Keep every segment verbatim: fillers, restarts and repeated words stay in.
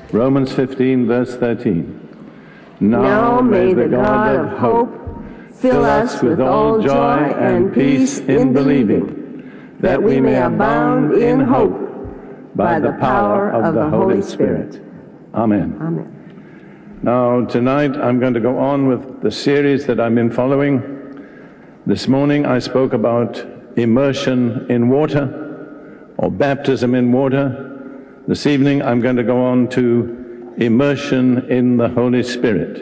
Romans fifteen, verse thirteen. Now, now may the God of hope fill us with all joy and peace in believing, that we may abound in hope by the power of the Holy Spirit. Amen. Amen. Now, tonight I'm going to go on with the series that I've been following. This morning I spoke about immersion in water, or baptism in water. This evening I'm going to go on to immersion in the Holy Spirit.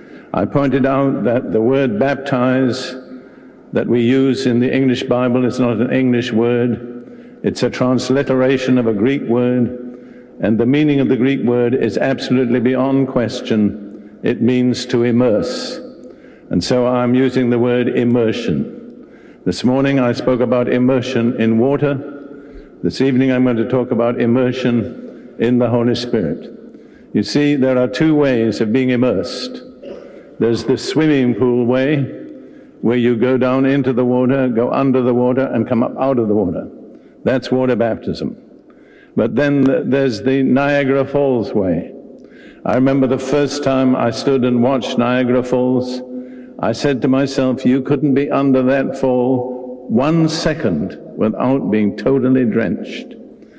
I pointed out that the word baptize that we use in the English Bible is not an English word. It's a transliteration of a Greek word, and the meaning of the Greek word is absolutely beyond question. It means to immerse. And so I'm using the word immersion. This morning I spoke about immersion in water. This evening I'm going to talk about immersion in the Holy Spirit. You see, there are two ways of being immersed. There's the swimming pool way, where you go down into the water, go under the water, and come up out of the water. That's water baptism. But then there's the Niagara Falls way. I remember the first time I stood and watched Niagara Falls, I said to myself, you couldn't be under that fall one second without being totally drenched.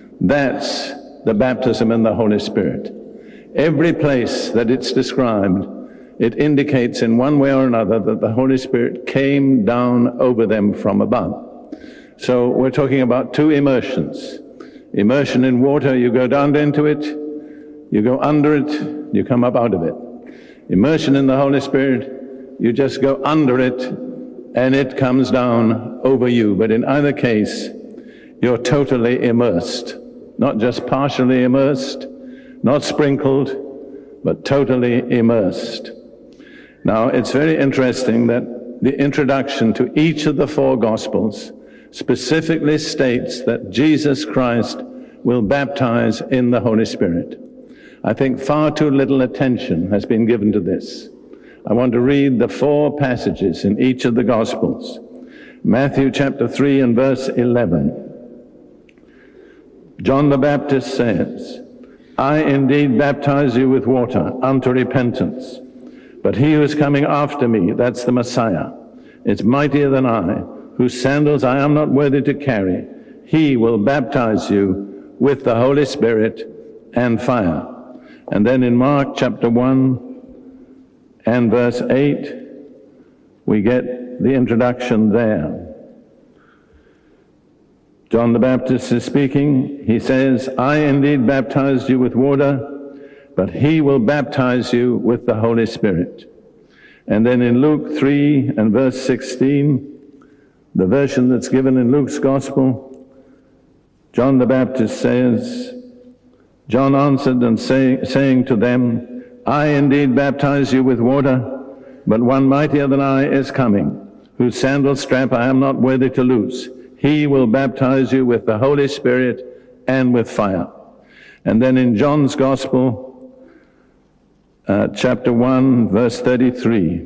That's the baptism in the Holy Spirit. Every place that it's described, it indicates in one way or another that the Holy Spirit came down over them from above. So we're talking about two immersions. Immersion in water, you go down into it, you go under it, you come up out of it. Immersion in the Holy Spirit, you just go under it and it comes down over you. But in either case, you're totally immersed, not just partially immersed, not sprinkled, but totally immersed. Now, it's very interesting that the introduction to each of the four Gospels specifically states that Jesus Christ will baptize in the Holy Spirit. I think far too little attention has been given to this. I want to read the four passages in each of the Gospels. Matthew chapter three and verse eleven. John the Baptist says, I indeed baptize you with water unto repentance, but he who is coming after me, that's the Messiah, is mightier than I, whose sandals I am not worthy to carry. He will baptize you with the Holy Spirit and fire. And then in Mark chapter one and verse eight, we get the introduction there. John the Baptist is speaking. He says, I indeed baptized you with water, but he will baptize you with the Holy Spirit. And then in Luke three and verse sixteen, the version that's given in Luke's Gospel, John the Baptist says, John answered and say, saying to them, I indeed baptize you with water, but one mightier than I is coming, whose sandal strap I am not worthy to loose. He will baptize you with the Holy Spirit and with fire. And then in John's Gospel, uh, chapter one, verse thirty-three.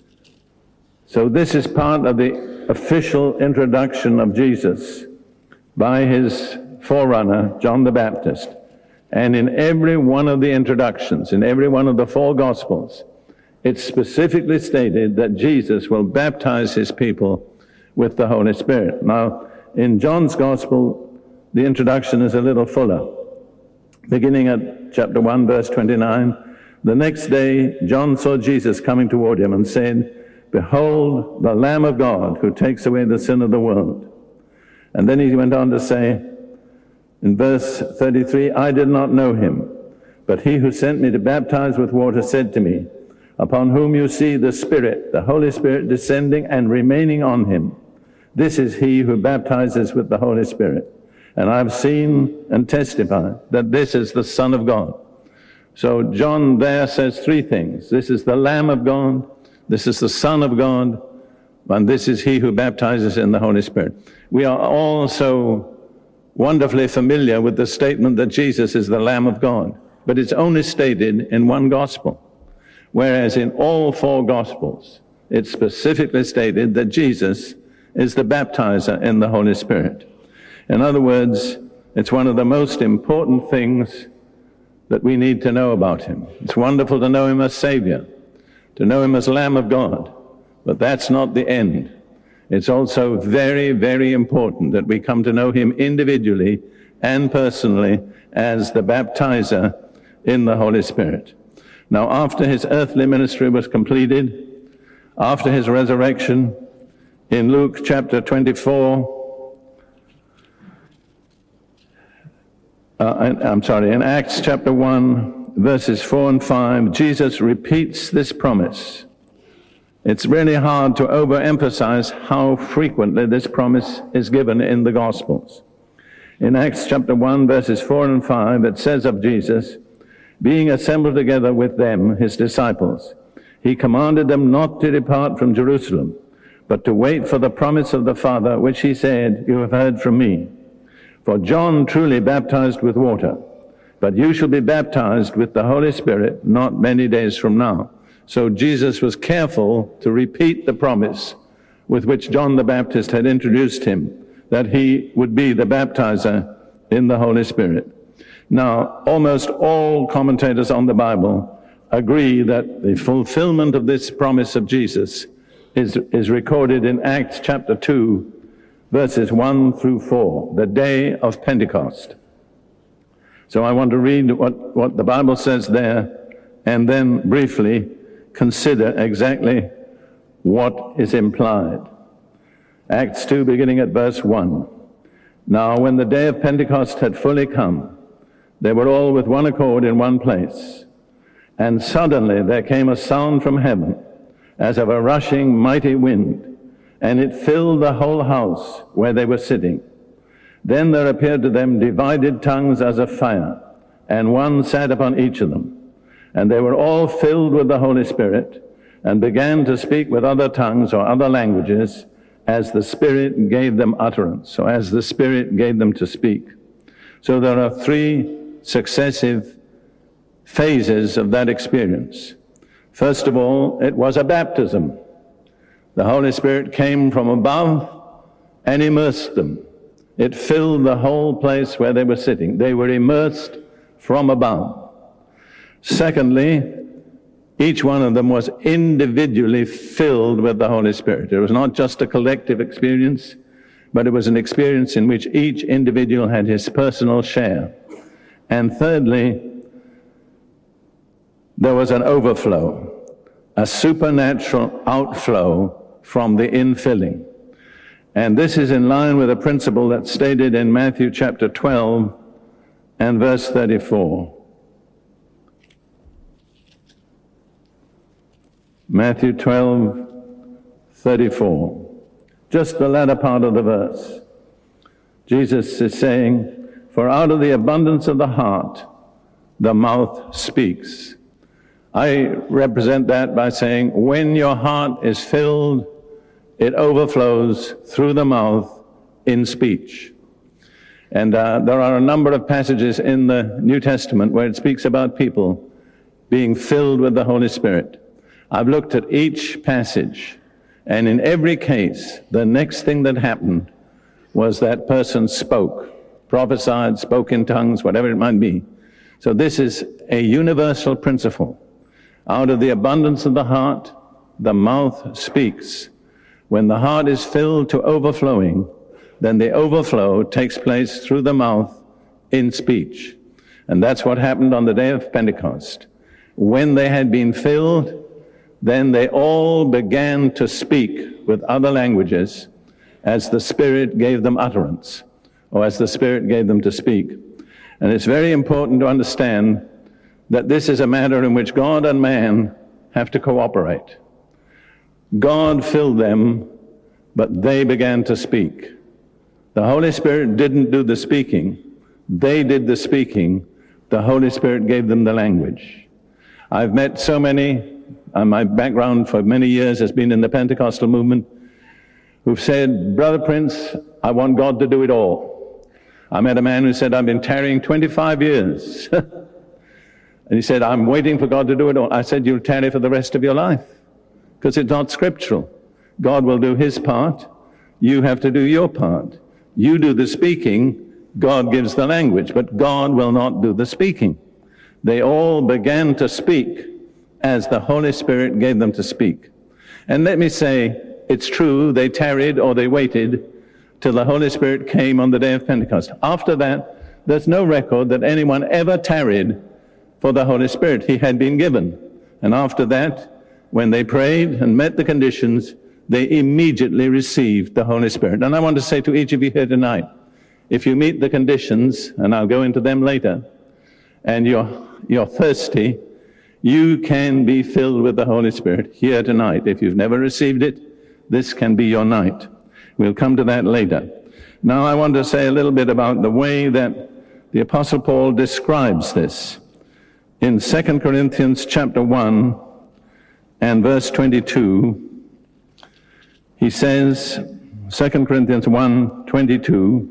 So this is part of the official introduction of Jesus by his forerunner, John the Baptist. And in every one of the introductions, in every one of the four Gospels, it's specifically stated that Jesus will baptize his people with the Holy Spirit. Now, in John's Gospel, the introduction is a little fuller. Beginning at chapter one, verse twenty-nine, the next day John saw Jesus coming toward him and said, Behold, the Lamb of God who takes away the sin of the world. And then he went on to say, in verse thirty-three, I did not know him, but he who sent me to baptize with water said to me, Upon whom you see the Spirit, the Holy Spirit descending and remaining on him, this is he who baptizes with the Holy Spirit. And I've seen and testified that this is the Son of God. So John there says three things. This is the Lamb of God, this is the Son of God, and this is he who baptizes in the Holy Spirit. We are all so wonderfully familiar with the statement that Jesus is the Lamb of God, but it's only stated in one Gospel. Whereas in all four Gospels, it's specifically stated that Jesus is the baptizer in the Holy Spirit. In other words, it's one of the most important things that we need to know about him. It's wonderful to know him as Savior, to know him as Lamb of God, but that's not the end. It's also very, very important that we come to know him individually and personally as the baptizer in the Holy Spirit. Now, after his earthly ministry was completed, after his resurrection, in Luke chapter twenty-four, uh, I'm sorry, in Acts chapter one, verses four and five, Jesus repeats this promise. It's really hard to overemphasize how frequently this promise is given in the Gospels. In Acts chapter one, verses four and five, it says of Jesus, being assembled together with them, his disciples, he commanded them not to depart from Jerusalem, but to wait for the promise of the Father, which he said, you have heard from me. For John truly baptized with water, but you shall be baptized with the Holy Spirit not many days from now. So Jesus was careful to repeat the promise with which John the Baptist had introduced him, that he would be the baptizer in the Holy Spirit. Now, almost all commentators on the Bible agree that the fulfillment of this promise of Jesus is, is recorded in Acts chapter two, verses one through four, the day of Pentecost. So I want to read what, what the Bible says there, and then briefly consider exactly what is implied. Acts two, beginning at verse one. Now, when the day of Pentecost had fully come, they were all with one accord in one place. And suddenly there came a sound from heaven, as of a rushing mighty wind, and it filled the whole house where they were sitting. Then there appeared to them divided tongues as of fire, and one sat upon each of them. And they were all filled with the Holy Spirit, and began to speak with other tongues or other languages, as the Spirit gave them utterance, so as the Spirit gave them to speak. So there are three successive phases of that experience. First of all, it was a baptism. The Holy Spirit came from above and immersed them. It filled the whole place where they were sitting. They were immersed from above. Secondly, each one of them was individually filled with the Holy Spirit. It was not just a collective experience, but it was an experience in which each individual had his personal share. And thirdly, there was an overflow, a supernatural outflow from the infilling. And this is in line with a principle that's stated in Matthew chapter twelve and verse thirty-four. Matthew twelve, thirty-four. Just the latter part of the verse. Jesus is saying, for out of the abundance of the heart, the mouth speaks. I represent that by saying, when your heart is filled, it overflows through the mouth in speech. And uh, there are a number of passages in the New Testament where it speaks about people being filled with the Holy Spirit. I've looked at each passage, and in every case, the next thing that happened was that person spoke, prophesied, spoke in tongues, whatever it might be. So this is a universal principle. Out of the abundance of the heart, the mouth speaks. When the heart is filled to overflowing, then the overflow takes place through the mouth in speech. And that's what happened on the day of Pentecost. When they had been filled, then they all began to speak with other languages as the Spirit gave them utterance, or as the Spirit gave them to speak. And it's very important to understand that this is a matter in which God and man have to cooperate. God filled them, but they began to speak. The Holy Spirit didn't do the speaking. They did the speaking. The Holy Spirit gave them the language. I've met so many, and my background for many years has been in the Pentecostal movement, who've said, Brother Prince, I want God to do it all. I met a man who said, I've been tarrying twenty-five years. And he said, I'm waiting for God to do it all. I said, you'll tarry for the rest of your life, because it's not scriptural. God will do his part. You have to do your part. You do the speaking, God gives the language, but God will not do the speaking. They all began to speak as the Holy Spirit gave them to speak. And let me say, it's true, they tarried or they waited till the Holy Spirit came on the day of Pentecost. After that, there's no record that anyone ever tarried for the Holy Spirit. He had been given. And after that, when they prayed and met the conditions, they immediately received the Holy Spirit. And I want to say to each of you here tonight, if you meet the conditions, and I'll go into them later, and you're, you're thirsty, you can be filled with the Holy Spirit here tonight. If you've never received it, this can be your night. We'll come to that later. Now I want to say a little bit about the way that the Apostle Paul describes this. In Second Corinthians chapter one and verse twenty-two, he says, Second Corinthians one, twenty-two,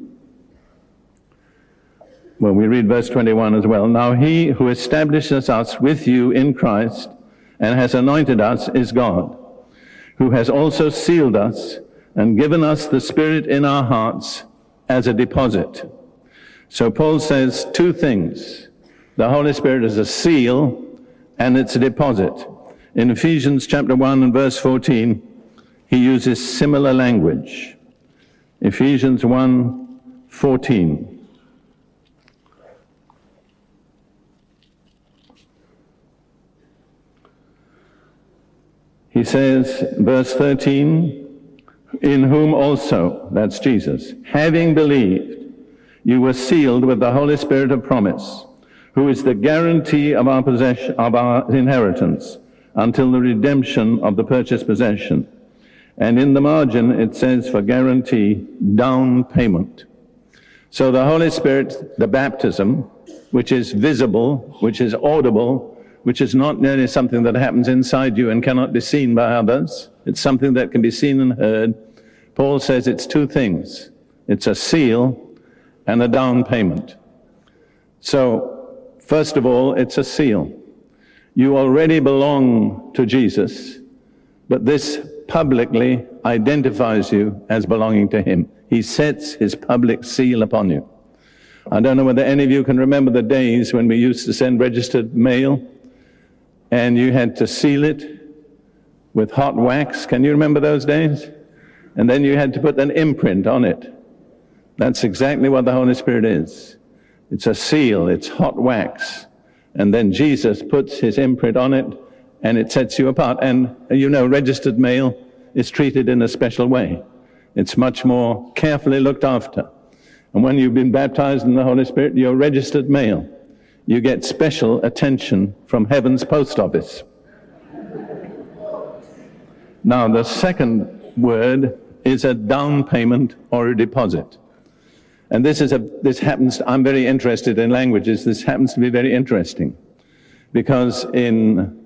well, we read verse twenty-one as well. Now he who establishes us with you in Christ and has anointed us is God, who has also sealed us and given us the Spirit in our hearts as a deposit. So Paul says two things. The Holy Spirit is a seal and it's a deposit. In Ephesians chapter one and verse fourteen, he uses similar language. Ephesians one, fourteen. He says, verse thirteen, in whom also, that's Jesus, having believed, you were sealed with the Holy Spirit of promise, who is the guarantee of our possession, of our inheritance, until the redemption of the purchased possession. And in the margin, it says for guarantee, down payment. So the Holy Spirit, the baptism, which is visible, which is audible, which is not merely something that happens inside you and cannot be seen by others. It's something that can be seen and heard. Paul says it's two things. It's a seal and a down payment. So, first of all, it's a seal. You already belong to Jesus, but this publicly identifies you as belonging to him. He sets his public seal upon you. I don't know whether any of you can remember the days when we used to send registered mail and you had to seal it with hot wax. Can you remember those days? And then you had to put an imprint on it. That's exactly what the Holy Spirit is. It's a seal, it's hot wax. And then Jesus puts his imprint on it and it sets you apart. And you know, registered mail is treated in a special way. It's much more carefully looked after. And when you've been baptized in the Holy Spirit, you're registered mail. You get special attention from heaven's post office. Now, the second word is a down payment or a deposit. And this is a, this happens, I'm very interested in languages, this happens to be very interesting. Because in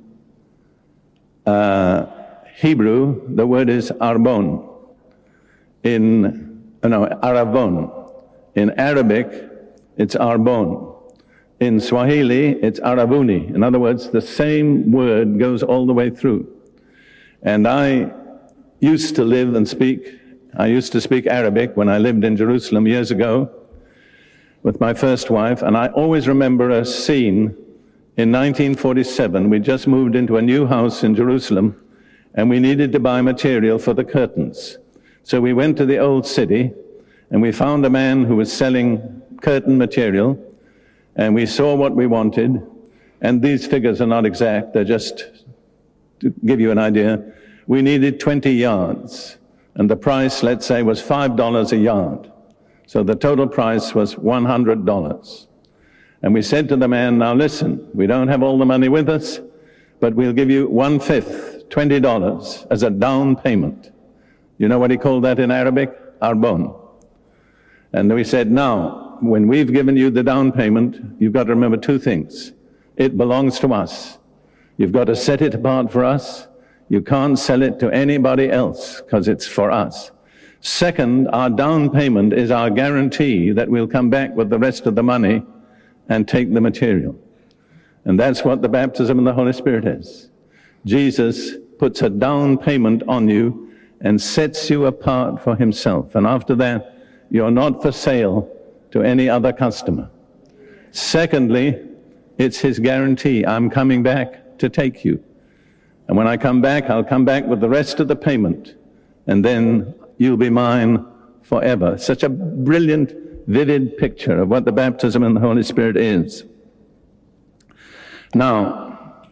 uh, Hebrew, the word is arbon. In, no, aravon. In Arabic, it's arbon. In Swahili, it's aravuni. In other words, the same word goes all the way through. And I used to live and speak, I used to speak Arabic when I lived in Jerusalem years ago with my first wife, and I always remember a scene in nineteen forty-seven. We just moved into a new house in Jerusalem, and we needed to buy material for the curtains. So we went to the old city, and we found a man who was selling curtain material, and we saw what we wanted, and these figures are not exact, they're just to give you an idea. We needed twenty yards, and the price, let's say, was five dollars a yard. So the total price was one hundred dollars. And we said to the man, now listen, we don't have all the money with us, but we'll give you one-fifth, twenty dollars, as a down payment. You know what he called that in Arabic? Arbon. And we said, now, when we've given you the down payment, you've got to remember two things. It belongs to us. You've got to set it apart for us. You can't sell it to anybody else because it's for us. Second, our down payment is our guarantee that we'll come back with the rest of the money and take the material. And that's what the baptism in the Holy Spirit is. Jesus puts a down payment on you and sets you apart for himself. And after that, you're not for sale to any other customer. Secondly, It's his guarantee. I'm coming back to take you. And when I come back, I'll come back with the rest of the payment. And then you'll be mine forever. Such a brilliant, vivid picture of what the baptism in the Holy Spirit is. Now,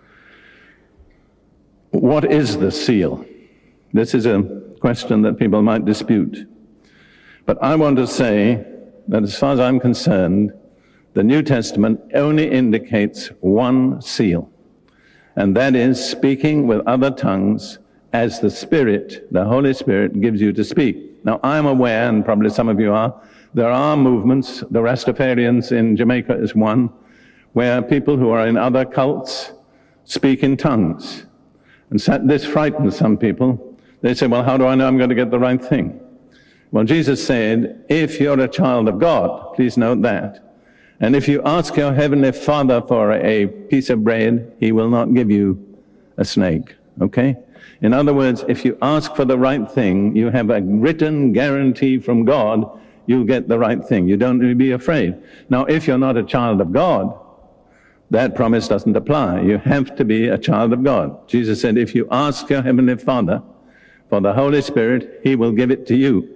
what is the seal? This is a question that people might dispute. But I want to say that as far as I'm concerned, the New Testament only indicates one seal, and that is speaking with other tongues as the Spirit, the Holy Spirit, gives you to speak. Now, I'm aware, and probably some of you are, there are movements, the Rastafarians in Jamaica is one, where people who are in other cults speak in tongues. And this frightens some people. They say, well, how do I know I'm going to get the right thing? Well, Jesus said, if you're a child of God, please note that, and if you ask your heavenly Father for a piece of bread, he will not give you a snake, okay? In other words, if you ask for the right thing, you have a written guarantee from God, you'll get the right thing. You don't need to be afraid. Now, if you're not a child of God, that promise doesn't apply. You have to be a child of God. Jesus said, if you ask your heavenly Father for the Holy Spirit, he will give it to you.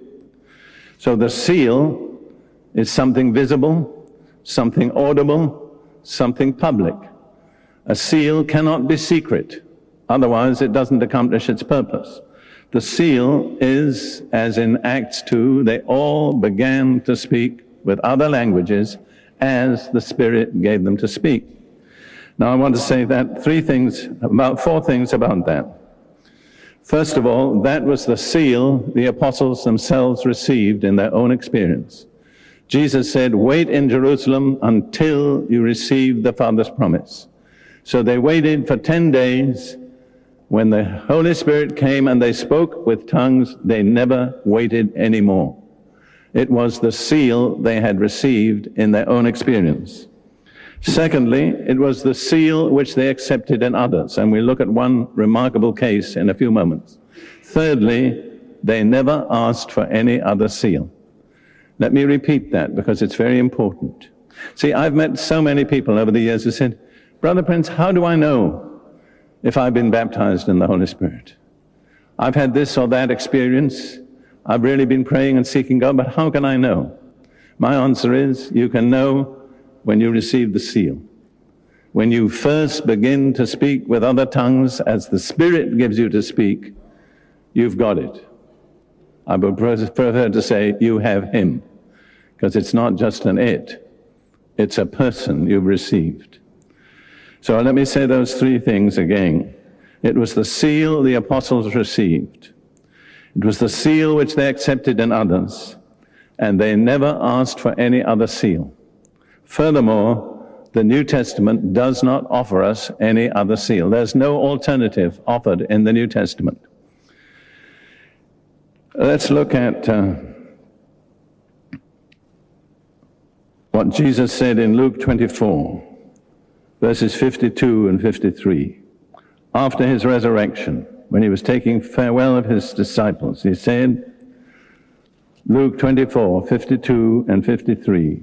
So the seal is something visible, something audible, something public. A seal cannot be secret. Otherwise, it doesn't accomplish its purpose. The seal is, as in Acts two, they all began to speak with other languages as the Spirit gave them to speak. Now, I want to say that three things, about four things about that. First of all, that was the seal the apostles themselves received in their own experience. Jesus said, wait in Jerusalem until you receive the Father's promise. So they waited for ten days. When the Holy Spirit came and they spoke with tongues, they never waited anymore. It was the seal they had received in their own experience. Secondly, it was the seal which they accepted in others, and we'll look at one remarkable case in a few moments. Thirdly, they never asked for any other seal. Let me repeat that because it's very important. See, I've met so many people over the years who said, Brother Prince, how do I know if I've been baptized in the Holy Spirit? I've had this or that experience. I've really been praying and seeking God, but how can I know? My answer is, you can know when you receive the seal. When you first begin to speak with other tongues as the Spirit gives you to speak, you've got it. I would prefer to say you have him, because it's not just an it, it's a person you've received. So let me say those three things again. It was the seal the apostles received. It was the seal which they accepted in others, and they never asked for any other seal. Furthermore, the New Testament does not offer us any other seal. There's no alternative offered in the New Testament. Let's look at uh, what Jesus said in Luke twenty-four, verses fifty-two and fifty-three. After his resurrection, when he was taking farewell of his disciples, he said, Luke twenty-four, fifty-two and fifty-three,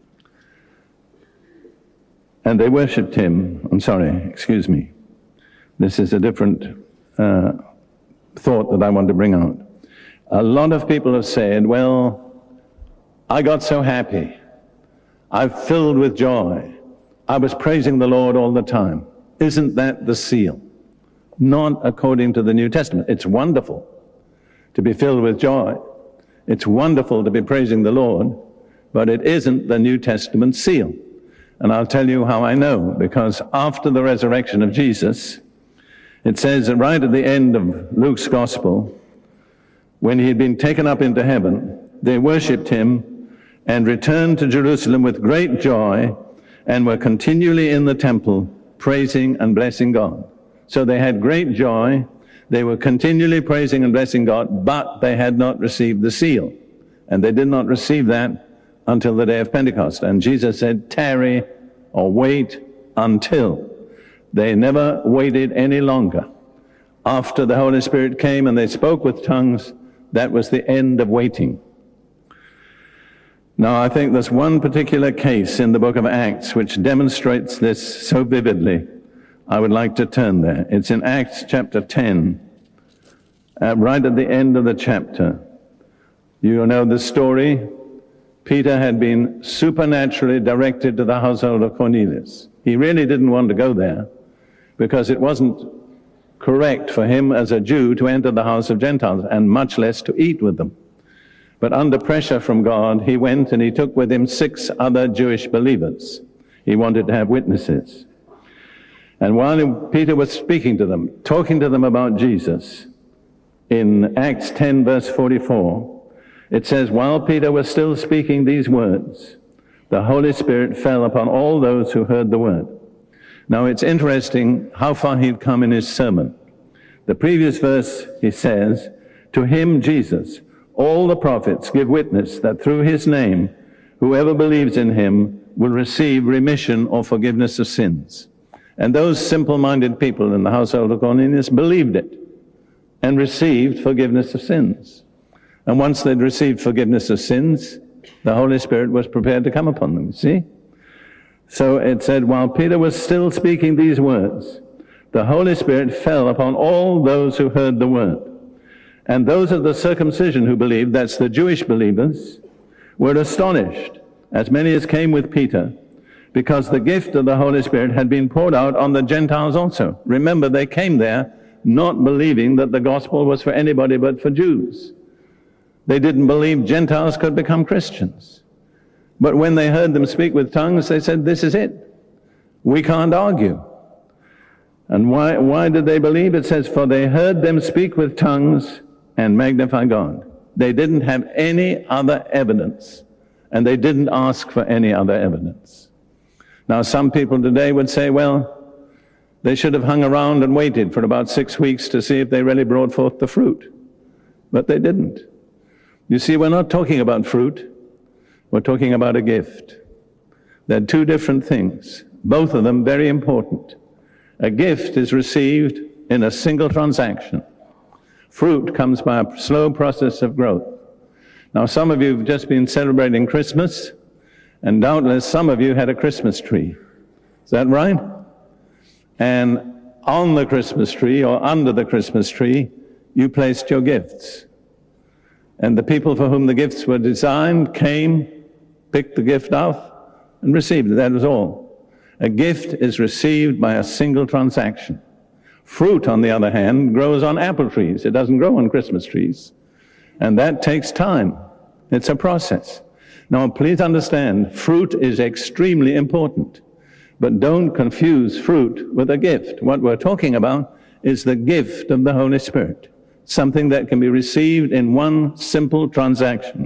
and they worshipped him. I'm sorry, excuse me. This is a different uh, thought that I want to bring out. A lot of people have said, well, I got so happy. I'm filled with joy. I was praising the Lord all the time. Isn't that the seal? Not according to the New Testament. It's wonderful to be filled with joy. It's wonderful to be praising the Lord, but it isn't the New Testament seal. And I'll tell you how I know, because after the resurrection of Jesus, it says right at the end of Luke's Gospel, when he had been taken up into heaven, they worshipped him and returned to Jerusalem with great joy and were continually in the temple praising and blessing God. So they had great joy. They were continually praising and blessing God, but they had not received the seal. And they did not receive that until the day of Pentecost. And Jesus said, tarry or wait until. They never waited any longer. After the Holy Spirit came and they spoke with tongues, that was the end of waiting. Now, I think there's one particular case in the book of Acts which demonstrates this so vividly. I would like to turn there. It's in Acts chapter ten, uh, right at the end of the chapter. You know the story. Peter had been supernaturally directed to the household of Cornelius. He really didn't want to go there because it wasn't correct for him as a Jew to enter the house of Gentiles, and much less to eat with them. But under pressure from God, he went and he took with him six other Jewish believers. He wanted to have witnesses. And while Peter was speaking to them, talking to them about Jesus, in Acts ten verse forty-four, it says, while Peter was still speaking these words, the Holy Spirit fell upon all those who heard the word. Now it's interesting how far he'd come in his sermon. The previous verse, he says, to him, Jesus, all the prophets give witness that through his name, whoever believes in him will receive remission or forgiveness of sins. And those simple-minded people in the household of Cornelius believed it and received forgiveness of sins. And once they'd received forgiveness of sins, the Holy Spirit was prepared to come upon them, see? So it said, while Peter was still speaking these words, the Holy Spirit fell upon all those who heard the word. And those of the circumcision who believed, that's the Jewish believers, were astonished, as many as came with Peter, because the gift of the Holy Spirit had been poured out on the Gentiles also. Remember, they came there not believing that the gospel was for anybody but for Jews. They didn't believe Gentiles could become Christians. But when they heard them speak with tongues, they said, this is it. We can't argue. And why, why did they believe? It says, for they heard them speak with tongues and magnify God. They didn't have any other evidence, and they didn't ask for any other evidence. Now, some people today would say, well, they should have hung around and waited for about six weeks to see if they really brought forth the fruit. But they didn't. You see, we're not talking about fruit. We're talking about a gift. They're two different things, both of them very important. A gift is received in a single transaction. Fruit comes by a slow process of growth. Now, some of you have just been celebrating Christmas, and doubtless some of you had a Christmas tree. Is that right? And on the Christmas tree, or under the Christmas tree, you placed your gifts. And the people for whom the gifts were designed came, picked the gift up, and received it. That was all. A gift is received by a single transaction. Fruit, on the other hand, grows on apple trees. It doesn't grow on Christmas trees. And that takes time. It's a process. Now, please understand, fruit is extremely important. But don't confuse fruit with a gift. What we're talking about is the gift of the Holy Spirit, something that can be received in one simple transaction.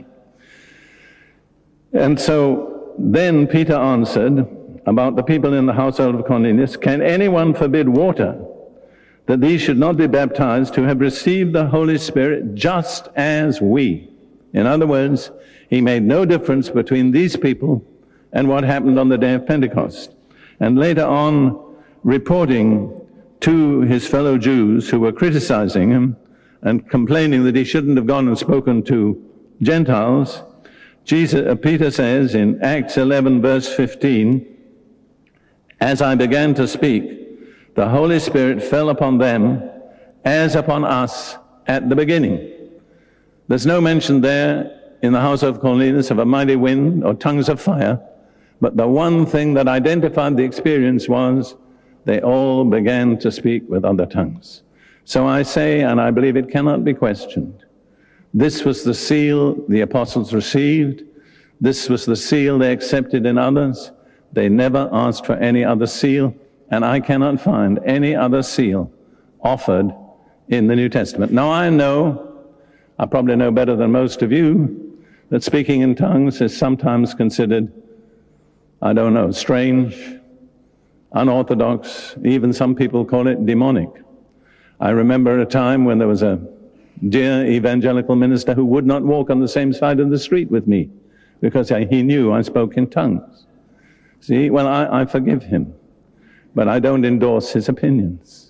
And so then Peter answered about the people in the household of Cornelius, can anyone forbid water that these should not be baptized who have received the Holy Spirit just as we? In other words, he made no difference between these people and what happened on the day of Pentecost. And later on, reporting to his fellow Jews who were criticizing him and complaining that he shouldn't have gone and spoken to Gentiles, Jesus, uh, Peter says in Acts eleven verse fifteen, as I began to speak, the Holy Spirit fell upon them as upon us at the beginning. There's no mention there in the house of Cornelius of a mighty wind or tongues of fire, but the one thing that identified the experience was they all began to speak with other tongues. So I say, and I believe it cannot be questioned, this was the seal the apostles received. This was the seal they accepted in others. They never asked for any other seal, and I cannot find any other seal offered in the New Testament. Now I know, I probably know better than most of you, that speaking in tongues is sometimes considered, I don't know, strange, unorthodox. Even some people call it demonic. I remember a time when there was a dear evangelical minister who would not walk on the same side of the street with me because I, he knew I spoke in tongues. See, well, I, I forgive him, but I don't endorse his opinions.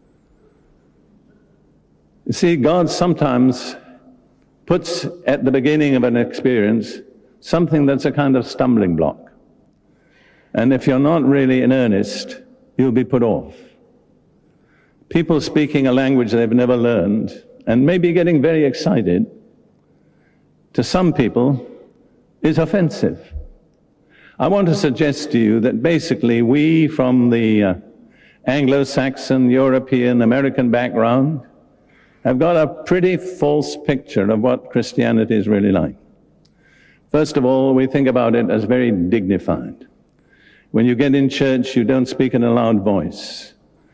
You see, God sometimes puts at the beginning of an experience something that's a kind of stumbling block. And if you're not really in earnest, you'll be put off. People speaking a language they've never learned and maybe getting very excited, to some people, is offensive. I want to suggest to you that basically we from the uh, Anglo-Saxon, European, American background have got a pretty false picture of what Christianity is really like. First of all, we think about it as very dignified. When you get in church, you don't speak in a loud voice.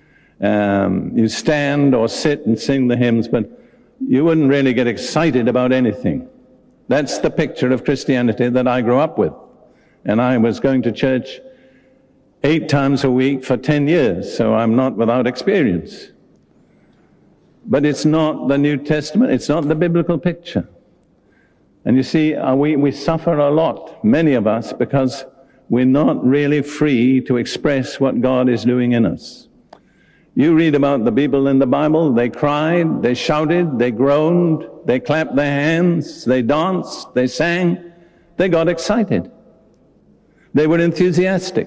Um, you stand or sit and sing the hymns, but you wouldn't really get excited about anything. That's the picture of Christianity that I grew up with. And I was going to church eight times a week for ten years, so I'm not without experience. But it's not the New Testament, it's not the biblical picture. And you see, uh, we, we suffer a lot, many of us, because we're not really free to express what God is doing in us. You read about the people in the Bible, they cried, they shouted, they groaned, they clapped their hands, they danced, they sang, they got excited. They were enthusiastic.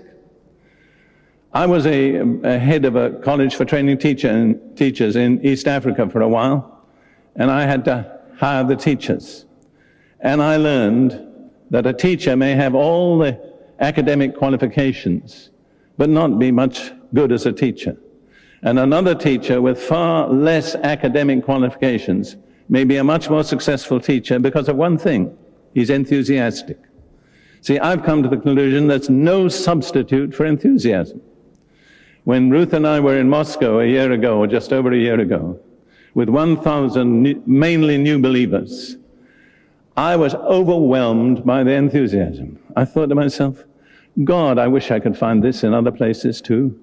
I was a, a head of a college for training teacher and teachers in East Africa for a while, and I had to hire the teachers. And I learned that a teacher may have all the academic qualifications, but not be much good as a teacher. And another teacher with far less academic qualifications may be a much more successful teacher because of one thing: he's enthusiastic. See, I've come to the conclusion there's no substitute for enthusiasm. When Ruth and I were in Moscow a year ago, or just over a year ago, with one thousand mainly new believers, I was overwhelmed by the enthusiasm. I thought to myself, God, I wish I could find this in other places too.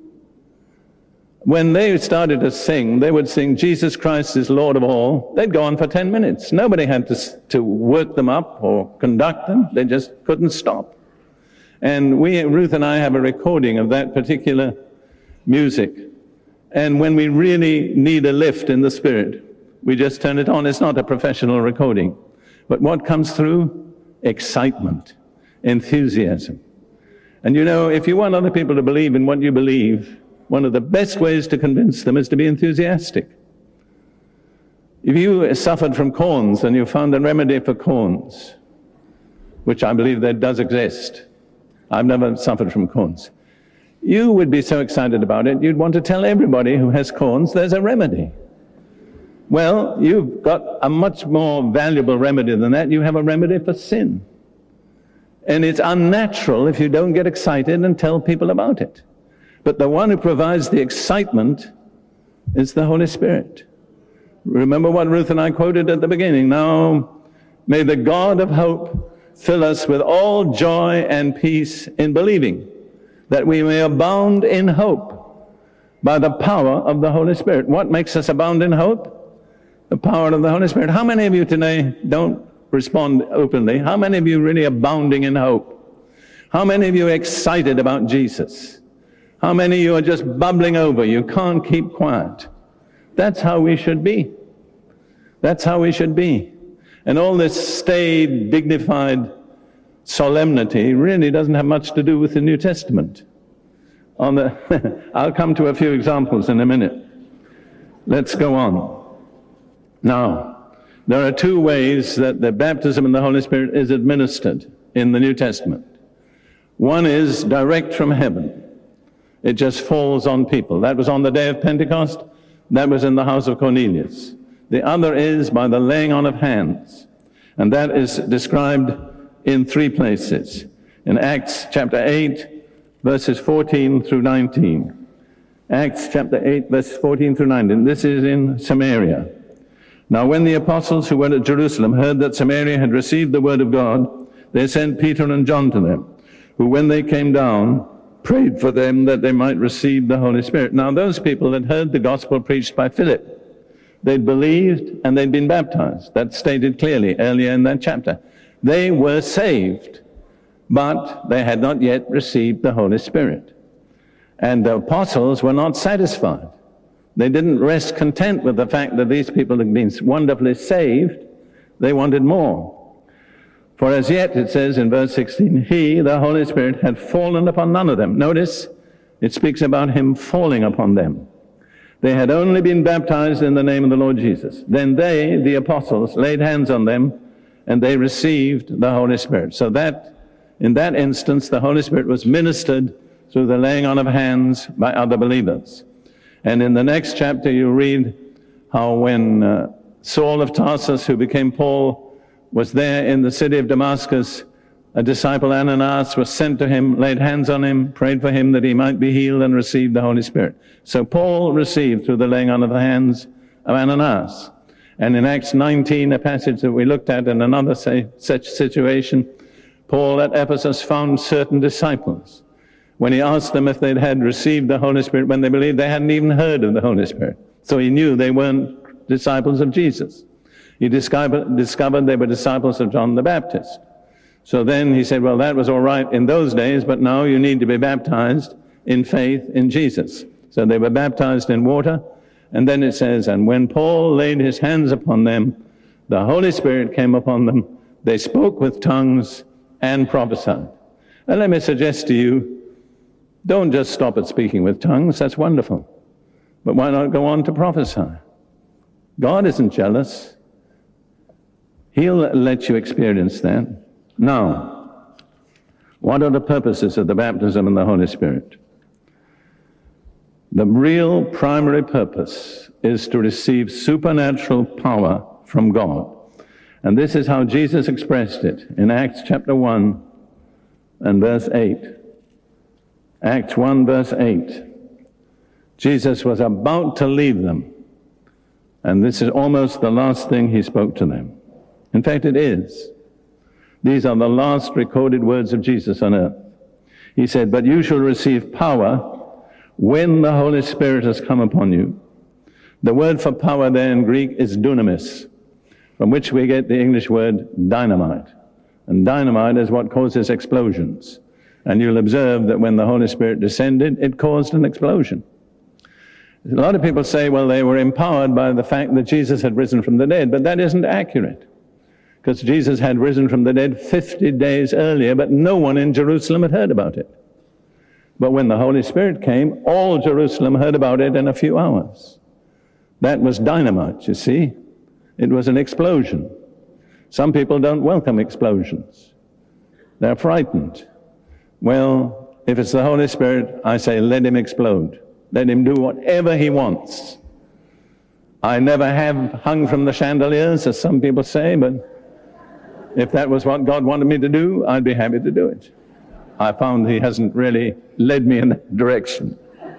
When they started to sing, they would sing, Jesus Christ is Lord of all. They'd go on for ten minutes. Nobody had to, to work them up or conduct them. They just couldn't stop. And we, Ruth and I, have a recording of that particular music. And when we really need a lift in the spirit, we just turn it on. It's not a professional recording. But what comes through? Excitement, enthusiasm. And you know, if you want other people to believe in what you believe, one of the best ways to convince them is to be enthusiastic. If you suffered from corns and you found a remedy for corns, which I believe that does exist, I've never suffered from corns, you would be so excited about it, you'd want to tell everybody who has corns there's a remedy. Well, you've got a much more valuable remedy than that. You have a remedy for sin. And it's unnatural if you don't get excited and tell people about it. But the one who provides the excitement is the Holy Spirit. Remember what Ruth and I quoted at the beginning. Now, may the God of hope fill us with all joy and peace in believing, that we may abound in hope by the power of the Holy Spirit. What makes us abound in hope? The power of the Holy Spirit. How many of you today don't respond openly? How many of you really abounding in hope? How many of you are excited about Jesus? How many of you are just bubbling over? You can't keep quiet. That's how we should be. That's how we should be. And all this staid, dignified solemnity really doesn't have much to do with the New Testament. On the, I'll come to a few examples in a minute. Let's go on. Now, there are two ways that the baptism in the Holy Spirit is administered in the New Testament. One is direct from heaven. It just falls on people. That was on the day of Pentecost. That was in the house of Cornelius. The other is by the laying on of hands. And that is described in three places. In Acts chapter eight, verses fourteen through nineteen. Acts chapter eight, verses fourteen through nineteen. This is in Samaria. Now when the apostles who were at Jerusalem heard that Samaria had received the word of God, they sent Peter and John to them, who when they came down, prayed for them that they might receive the Holy Spirit. Now those people had heard the gospel preached by Philip. They'd believed and they'd been baptized. That's stated clearly earlier in that chapter. They were saved, but they had not yet received the Holy Spirit. And the apostles were not satisfied. They didn't rest content with the fact that these people had been wonderfully saved. They wanted more. For as yet, it says in verse sixteen, he, the Holy Spirit, had fallen upon none of them. Notice, it speaks about him falling upon them. They had only been baptized in the name of the Lord Jesus. Then they, the apostles, laid hands on them, and they received the Holy Spirit. So that, in that instance, the Holy Spirit was ministered through the laying on of hands by other believers. And in the next chapter, you read how when uh, Saul of Tarsus, who became Paul, was there in the city of Damascus, a disciple, Ananias, was sent to him, laid hands on him, prayed for him that he might be healed, and received the Holy Spirit. So Paul received through the laying on of the hands of Ananias. And in Acts nineteen, a passage that we looked at in another say, such situation, Paul at Ephesus found certain disciples. When he asked them if they'd had received the Holy Spirit, when they believed, they hadn't even heard of the Holy Spirit. So he knew they weren't disciples of Jesus. He discovered, discovered they were disciples of John the Baptist. So then he said, well, that was all right in those days, but now you need to be baptized in faith in Jesus. So they were baptized in water, and then it says, and when Paul laid his hands upon them, the Holy Spirit came upon them. They spoke with tongues and prophesied. And let me suggest to you, don't just stop at speaking with tongues. That's wonderful. But why not go on to prophesy? God isn't jealous. He'll let you experience that. Now, what are the purposes of the baptism in the Holy Spirit? The real primary purpose is to receive supernatural power from God. And this is how Jesus expressed it in Acts chapter one and verse eight. Acts one verse eight. Jesus was about to leave them, and this is almost the last thing he spoke to them. In fact, it is. These are the last recorded words of Jesus on earth. He said, but you shall receive power when the Holy Spirit has come upon you. The word for power there in Greek is dunamis, from which we get the English word dynamite. And dynamite is what causes explosions. And you'll observe that when the Holy Spirit descended, it caused an explosion. A lot of people say, well, they were empowered by the fact that Jesus had risen from the dead, but that isn't accurate. Because Jesus had risen from the dead fifty days earlier, but no one in Jerusalem had heard about it. But when the Holy Spirit came, all Jerusalem heard about it in a few hours. That was dynamite, you see. It was an explosion. Some people don't welcome explosions. They're frightened. Well, if it's the Holy Spirit, I say let him explode. Let him do whatever he wants. I never have hung from the chandeliers, as some people say, but if that was what God wanted me to do, I'd be happy to do it. I found he hasn't really led me in that direction.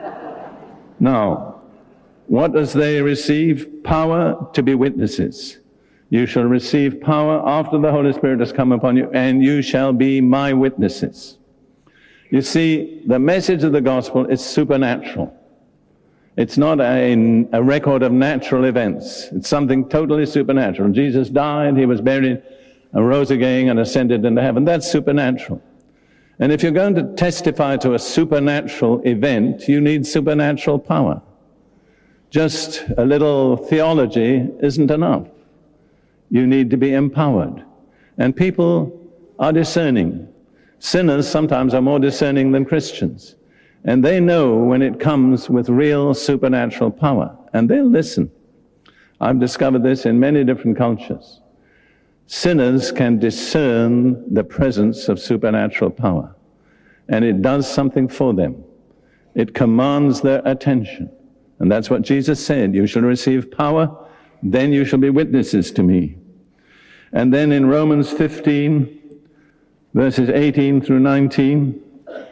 Now, what does they receive? Power to be witnesses. You shall receive power after the Holy Spirit has come upon you, and you shall be my witnesses. You see, the message of the gospel is supernatural. It's not a, a record of natural events. It's something totally supernatural. Jesus died, he was buried, and rose again and ascended into heaven. That's supernatural. And if you're going to testify to a supernatural event, you need supernatural power. Just a little theology isn't enough. You need to be empowered. And people are discerning. Sinners sometimes are more discerning than Christians. And they know when it comes with real supernatural power. And they'll listen. I've discovered this in many different cultures. Sinners can discern the presence of supernatural power, and it does something for them. It commands their attention, and that's what Jesus said. You shall receive power, then you shall be witnesses to me. And then in Romans fifteen, verses eighteen through nineteen,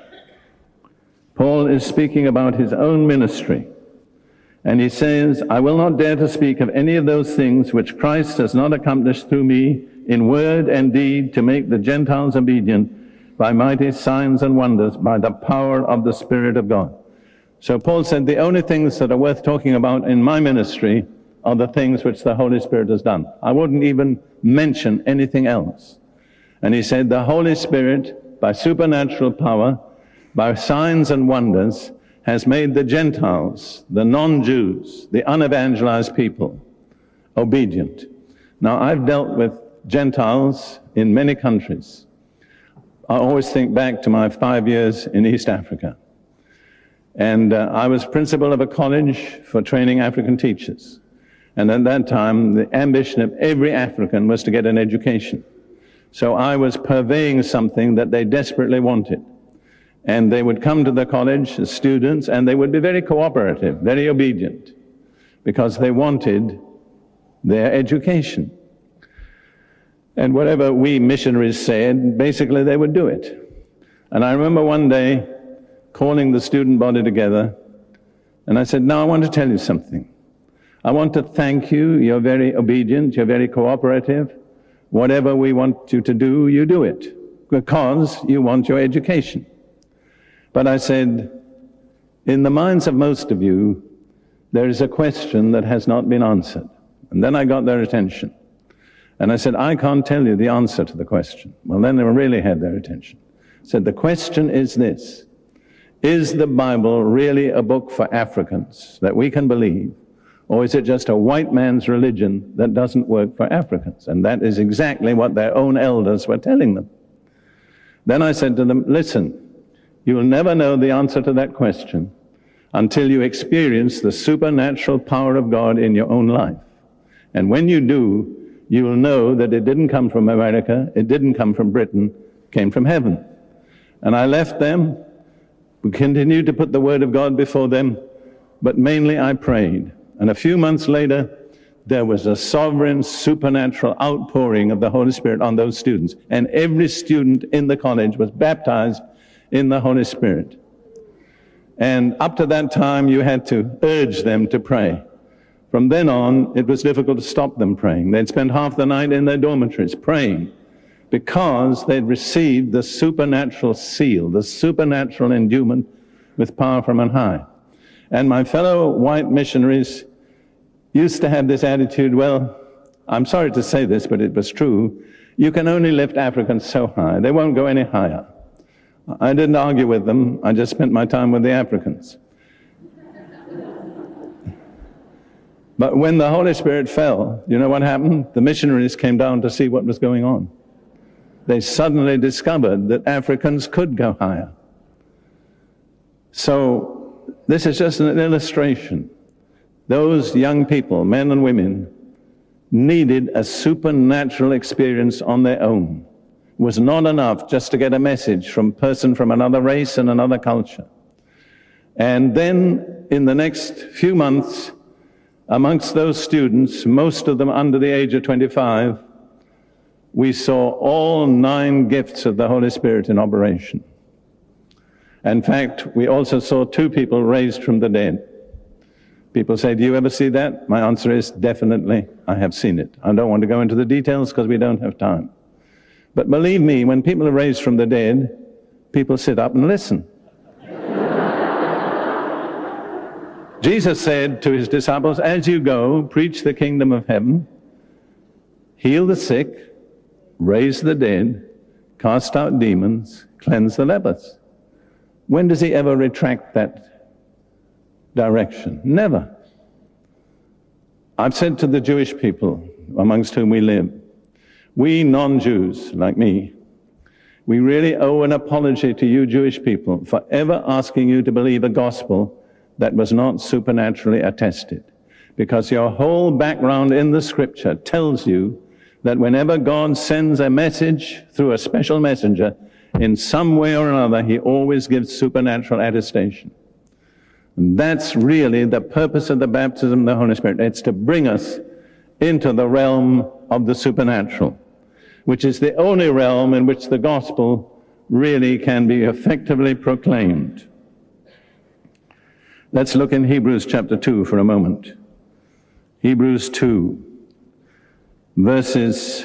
Paul is speaking about his own ministry. And he says, I will not dare to speak of any of those things which Christ has not accomplished through me in word and deed to make the Gentiles obedient by mighty signs and wonders, by the power of the Spirit of God. So Paul said, the only things that are worth talking about in my ministry are the things which the Holy Spirit has done. I wouldn't even mention anything else. And he said, the Holy Spirit, by supernatural power, by signs and wonders, has made the Gentiles, the non-Jews, the unevangelized people, obedient. Now, I've dealt with Gentiles in many countries. I always think back to my five years in East Africa. And uh, I was principal of a college for training African teachers. And at that time, the ambition of every African was to get an education. So I was purveying something that they desperately wanted. And they would come to the college as students, and they would be very cooperative, very obedient, because they wanted their education. And whatever we missionaries said, basically they would do it. And I remember one day calling the student body together, and I said, now I want to tell you something. I want to thank you. You're very obedient, you're very cooperative. Whatever we want you to do, you do it, because you want your education. But I said, in the minds of most of you, there is a question that has not been answered. And then I got their attention. And I said, I can't tell you the answer to the question. Well, then they really had their attention. I said, the question is this: is the Bible really a book for Africans that we can believe? Or is it just a white man's religion that doesn't work for Africans? And that is exactly what their own elders were telling them. Then I said to them, listen, you will never know the answer to that question until you experience the supernatural power of God in your own life. And when you do, you will know that it didn't come from America, it didn't come from Britain, it came from heaven. And I left them. We continued to put the Word of God before them, but mainly I prayed. And a few months later, there was a sovereign, supernatural outpouring of the Holy Spirit on those students. And every student in the college was baptized in the Holy Spirit. And up to that time, you had to urge them to pray. From then on, it was difficult to stop them praying. They'd spend half the night in their dormitories praying because they'd received the supernatural seal, the supernatural endowment with power from on high. And my fellow white missionaries used to have this attitude, well, I'm sorry to say this, but it was true, you can only lift Africans so high. They won't go any higher. I didn't argue with them. I just spent my time with the Africans. But when the Holy Spirit fell, you know what happened? The missionaries came down to see what was going on. They suddenly discovered that Africans could go higher. So this is just an illustration. Those young people, men and women, needed a supernatural experience on their own. It was not enough just to get a message from a person from another race and another culture. And then in the next few months, amongst those students, most of them under the age of twenty-five, we saw all nine gifts of the Holy Spirit in operation. In fact, we also saw two people raised from the dead. People say, do you ever see that? My answer is definitely, I have seen it. I don't want to go into the details because we don't have time. But believe me, when people are raised from the dead, people sit up and listen. Jesus said to his disciples, as you go, preach the kingdom of heaven, heal the sick, raise the dead, cast out demons, cleanse the lepers. When does he ever retract that direction? Never. I've said to the Jewish people amongst whom we live, we non-Jews, like me, we really owe an apology to you Jewish people for ever asking you to believe a gospel that was not supernaturally attested. Because your whole background in the scripture tells you that whenever God sends a message through a special messenger, in some way or another, he always gives supernatural attestation. And that's really the purpose of the baptism of the Holy Spirit. It's to bring us into the realm of the supernatural, which is the only realm in which the gospel really can be effectively proclaimed. Let's look in Hebrews chapter two for a moment. Hebrews two, verses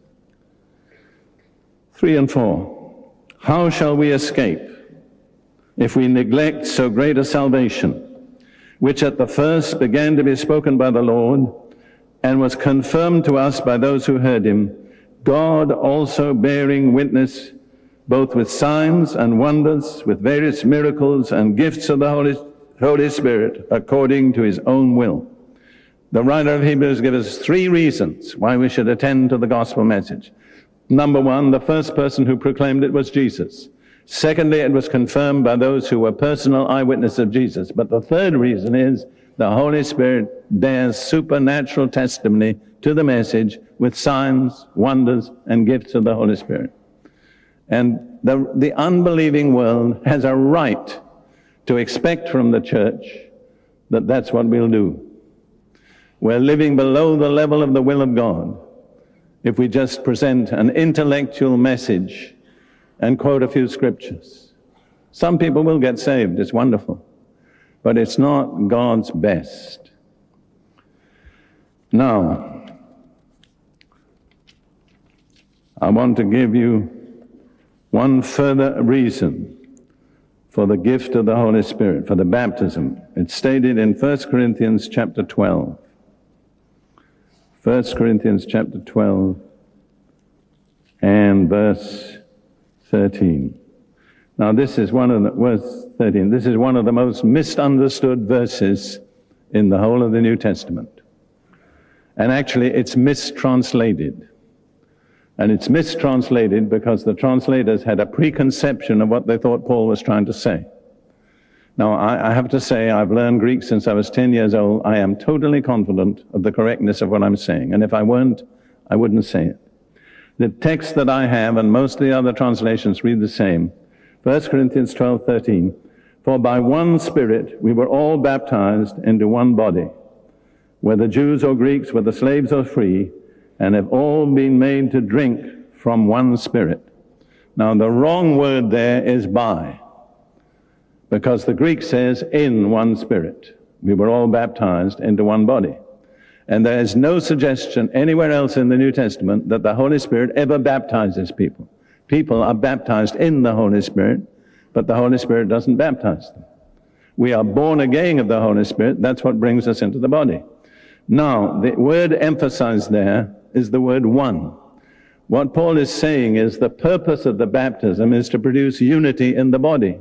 three and four. How shall we escape if we neglect so great a salvation, which at the first began to be spoken by the Lord, and was confirmed to us by those who heard him, God also bearing witness both with signs and wonders, with various miracles and gifts of the Holy, Holy Spirit, according to his own will. The writer of Hebrews gives us three reasons why we should attend to the gospel message. Number one, the first person who proclaimed it was Jesus. Secondly, it was confirmed by those who were personal eyewitnesses of Jesus. But the third reason is the Holy Spirit bears supernatural testimony to the message with signs, wonders, and gifts of the Holy Spirit. And the, the unbelieving world has a right to expect from the church that that's what we'll do. We're living below the level of the will of God if we just present an intellectual message and quote a few scriptures. Some people will get saved, it's wonderful, but it's not God's best. Now, I want to give you one further reason for the gift of the Holy Spirit, for the baptism. It's stated in First Corinthians chapter twelve. First Corinthians chapter twelve and verse thirteen. Now this is one of the, verse thirteen, this is one of the most misunderstood verses in the whole of the New Testament. And actually it's mistranslated. And it's mistranslated because the translators had a preconception of what they thought Paul was trying to say. Now, I, I have to say, I've learned Greek since I was ten years old. I am totally confident of the correctness of what I'm saying. And if I weren't, I wouldn't say it. The text that I have, and most of the other translations read the same. First Corinthians twelve thirteen. For by one Spirit we were all baptized into one body, whether Jews or Greeks, whether slaves or free, and have all been made to drink from one Spirit. Now, the wrong word there is by, because the Greek says in one Spirit. We were all baptized into one body. And there is no suggestion anywhere else in the New Testament that the Holy Spirit ever baptizes people. People are baptized in the Holy Spirit, but the Holy Spirit doesn't baptize them. We are born again of the Holy Spirit. That's what brings us into the body. Now, the word emphasized there is the word one. What Paul is saying is the purpose of the baptism is to produce unity in the body.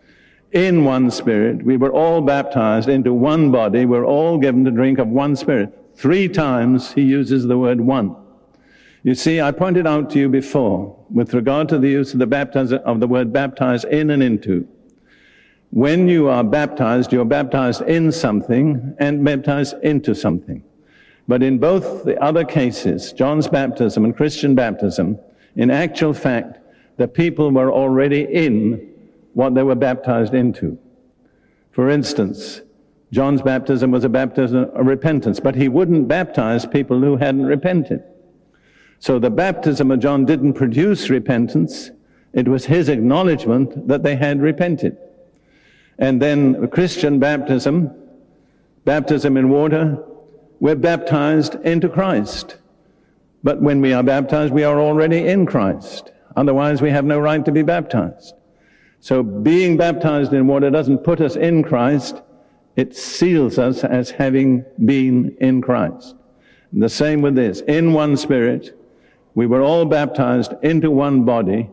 In one Spirit, we were all baptized into one body. We're all given to drink of one Spirit. Three times he uses the word one. You see, I pointed out to you before, with regard to the use of the baptize, of the word baptize in and into. When you are baptized, you're baptized in something and baptized into something. But in both the other cases, John's baptism and Christian baptism, in actual fact, the people were already in what they were baptized into. For instance, John's baptism was a baptism of repentance, but he wouldn't baptize people who hadn't repented. So the baptism of John didn't produce repentance. It was his acknowledgement that they had repented. And then Christian baptism, baptism in water, we're baptized into Christ. But when we are baptized, we are already in Christ. Otherwise, we have no right to be baptized. So being baptized in water doesn't put us in Christ. It seals us as having been in Christ. And the same with this. In one Spirit, we were all baptized into one body.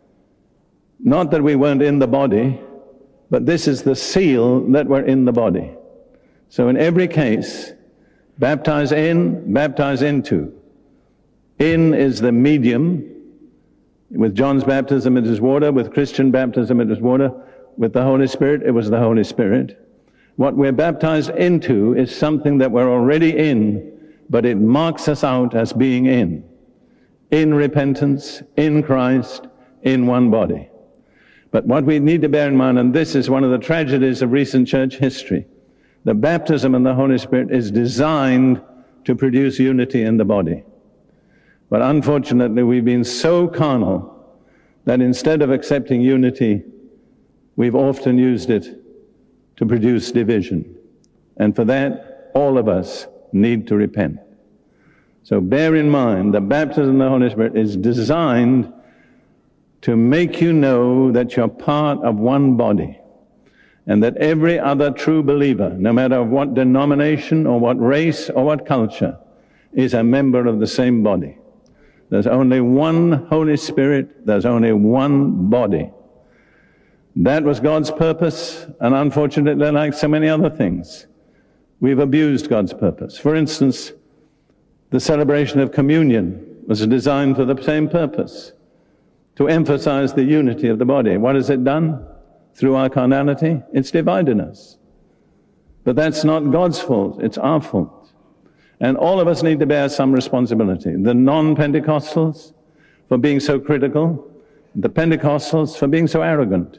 Not that we weren't in the body, but this is the seal that we're in the body. So in every case, baptize in, baptize into. In is the medium. With John's baptism it is water. With Christian baptism it is water. With the Holy Spirit it was the Holy Spirit. What we're baptized into is something that we're already in, but it marks us out as being in. In repentance, in Christ, in one body. But what we need to bear in mind, and this is one of the tragedies of recent church history, the baptism in the Holy Spirit is designed to produce unity in the body. But unfortunately, we've been so carnal that instead of accepting unity, we've often used it to produce division. And for that, all of us need to repent. So bear in mind, the baptism in the Holy Spirit is designed to make you know that you're part of one body, and that every other true believer, no matter of what denomination or what race or what culture, is a member of the same body. There's only one Holy Spirit, there's only one body. That was God's purpose, and unfortunately, like so many other things, we've abused God's purpose. For instance, the celebration of communion was designed for the same purpose, to emphasize the unity of the body. What has it done? Through our carnality, it's divided us. But that's not God's fault, it's our fault. And all of us need to bear some responsibility. The non-Pentecostals for being so critical, the Pentecostals for being so arrogant.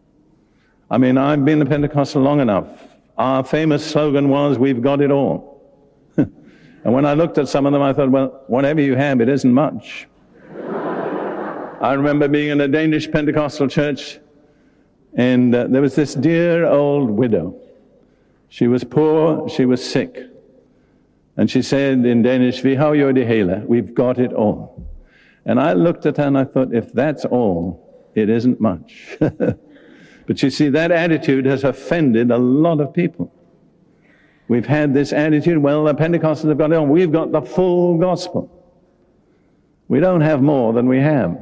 I mean, I've been a Pentecostal long enough. Our famous slogan was, "We've got it all." And when I looked at some of them, I thought, well, whatever you have, it isn't much. I remember being in a Danish Pentecostal church, and uh, there was this dear old widow. She was poor, she was sick. And she said in Danish, "Vi har jo det hele, we've got it all." And I looked at her and I thought, if that's all, it isn't much. But you see, that attitude has offended a lot of people. We've had this attitude, well, the Pentecostals have got it all. We've got the full gospel. We don't have more than we have.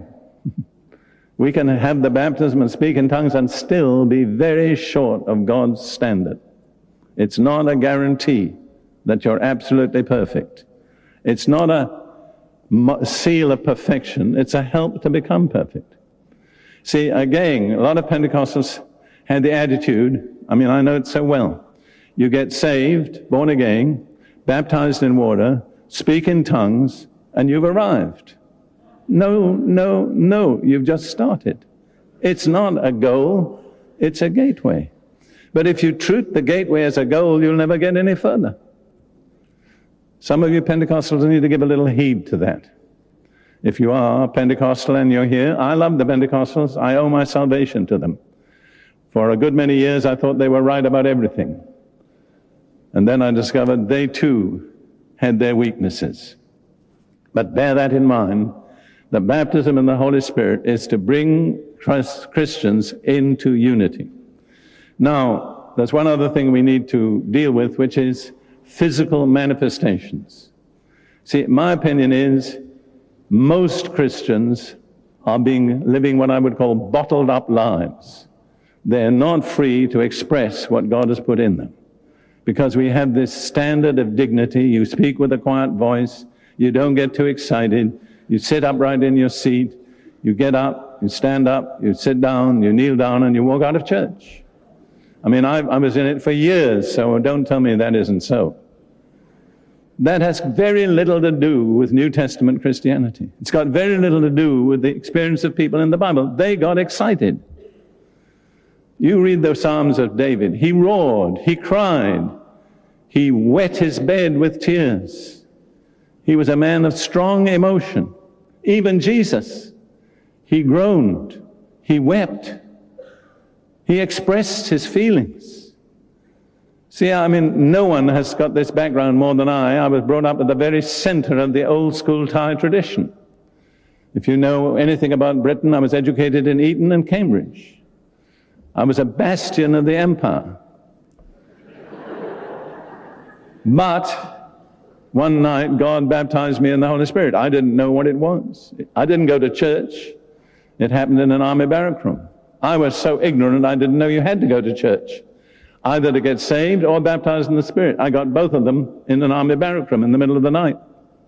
We can have the baptism and speak in tongues and still be very short of God's standard. It's not a guarantee that you're absolutely perfect. It's not a seal of perfection. It's a help to become perfect. See, again, a lot of Pentecostals had the attitude, I mean, I know it so well. You get saved, born again, baptized in water, speak in tongues, and you've arrived. No, no, no, you've just started. It's not a goal, it's a gateway. But if you treat the gateway as a goal, you'll never get any further. Some of you Pentecostals need to give a little heed to that. If you are Pentecostal and you're here, I love the Pentecostals. I owe my salvation to them. For a good many years, I thought they were right about everything. And then I discovered they too had their weaknesses. But bear that in mind. The baptism in the Holy Spirit is to bring Christians into unity. Now, there's one other thing we need to deal with, which is physical manifestations. See, my opinion is most Christians are being living what I would call bottled up lives. They're not free to express what God has put in them. Because we have this standard of dignity. You speak with a quiet voice. You don't get too excited. You sit upright in your seat. You get up, you stand up, you sit down, you kneel down, and you walk out of church. I mean, I, I was in it for years, so don't tell me that isn't so. That has very little to do with New Testament Christianity. It's got very little to do with the experience of people in the Bible. They got excited. You read the Psalms of David. He roared, he cried, he wet his bed with tears. He was a man of strong emotion. Even Jesus, he groaned, he wept, he expressed his feelings. See, I mean, no one has got this background more than I. I was brought up at the very center of the old school Thai tradition. If you know anything about Britain, I was educated in Eton and Cambridge. I was a bastion of the empire. But one night, God baptized me in the Holy Spirit. I didn't know what it was. I didn't go to church. It happened in an army barrack room. I was so ignorant, I didn't know you had to go to church, either to get saved or baptized in the Spirit. I got both of them in an army barrack room in the middle of the night.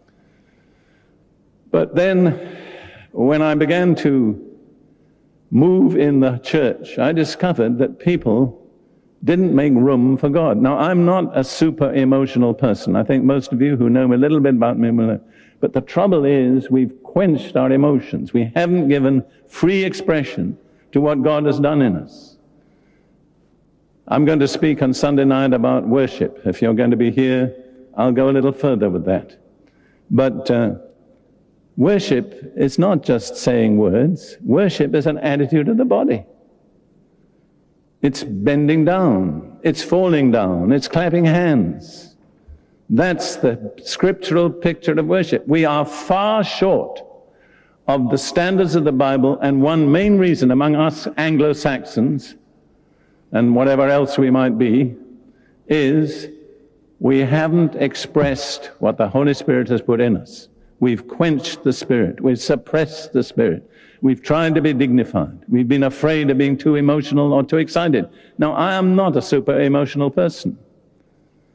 But then, when I began to move in the church, I discovered that people didn't make room for God. Now, I'm not a super emotional person. I think most of you who know a little bit about me will know. But the trouble is, we've quenched our emotions. We haven't given free expression to what God has done in us. I'm going to speak on Sunday night about worship. If you're going to be here, I'll go a little further with that. But uh, worship is not just saying words. Worship is an attitude of the body. It's bending down. It's falling down. It's clapping hands. That's the scriptural picture of worship. We are far short of the standards of the Bible, and one main reason among us Anglo-Saxons, and whatever else we might be, is we haven't expressed what the Holy Spirit has put in us. We've quenched the Spirit. We've suppressed the Spirit. We've tried to be dignified. We've been afraid of being too emotional or too excited. Now, I am not a super emotional person.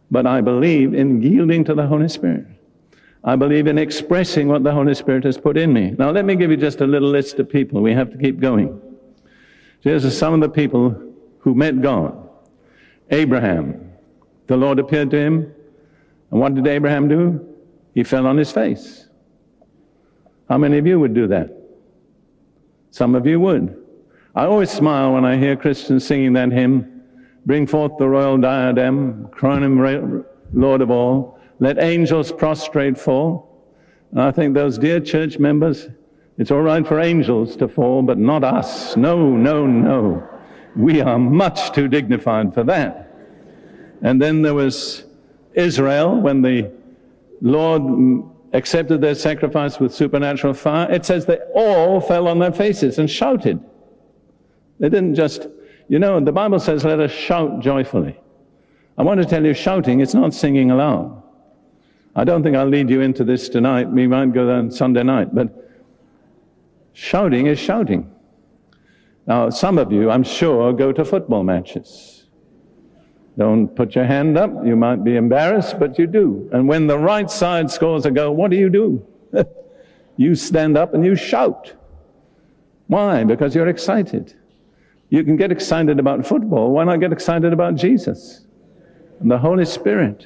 but I believe in yielding to the Holy Spirit. I believe in expressing what the Holy Spirit has put in me. Now, let me give you just a little list of people. We have to keep going. Here's some of the people who met God. Abraham. The Lord appeared to him, and what did Abraham do? He fell on his face. How many of you would do that? Some of you would. I always smile when I hear Christians singing that hymn, "Bring forth the royal diadem, crown him Lord of all, let angels prostrate fall." And I think those dear church members, it's all right for angels to fall, but not us. No, no, no. We are much too dignified for that. And then there was Israel, when the Lord accepted their sacrifice with supernatural fire. It says they all fell on their faces and shouted. They didn't just, you know, the Bible says, let us shout joyfully. I want to tell you, shouting, it's not singing aloud. I don't think I'll lead you into this tonight. We might go there on Sunday night, but shouting is shouting. Now, some of you, I'm sure, go to football matches. Don't put your hand up. You might be embarrassed, but you do. And when the right side scores a goal, what do you do? You stand up and you shout. Why? Because you're excited. You can get excited about football. Why not get excited about Jesus and the Holy Spirit?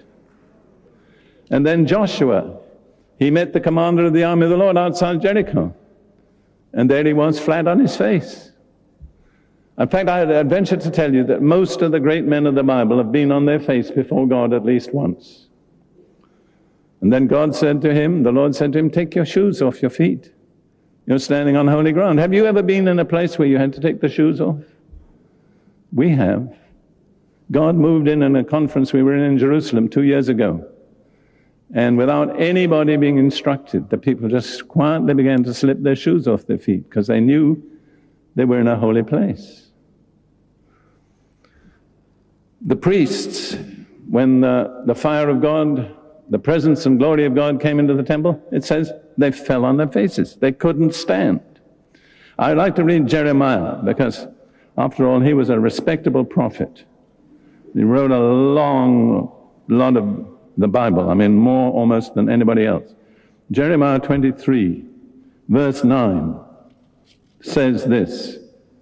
And then Joshua, he met the commander of the army of the Lord outside Jericho. And there he was, flat on his face. In fact, I venture to tell you that most of the great men of the Bible have been on their face before God at least once. And then God said to him, the Lord said to him, take your shoes off your feet. You're standing on holy ground. Have you ever been in a place where you had to take the shoes off? We have. God moved in in a conference we were in in Jerusalem two years ago. And without anybody being instructed, the people just quietly began to slip their shoes off their feet because they knew they were in a holy place. The priests, when the, the fire of God, the presence and glory of God came into the temple, it says they fell on their faces. They couldn't stand. I like to read Jeremiah because, after all, he was a respectable prophet. He wrote a long lot of the Bible, I mean, more almost than anybody else. Jeremiah twenty-three, verse nine, says this,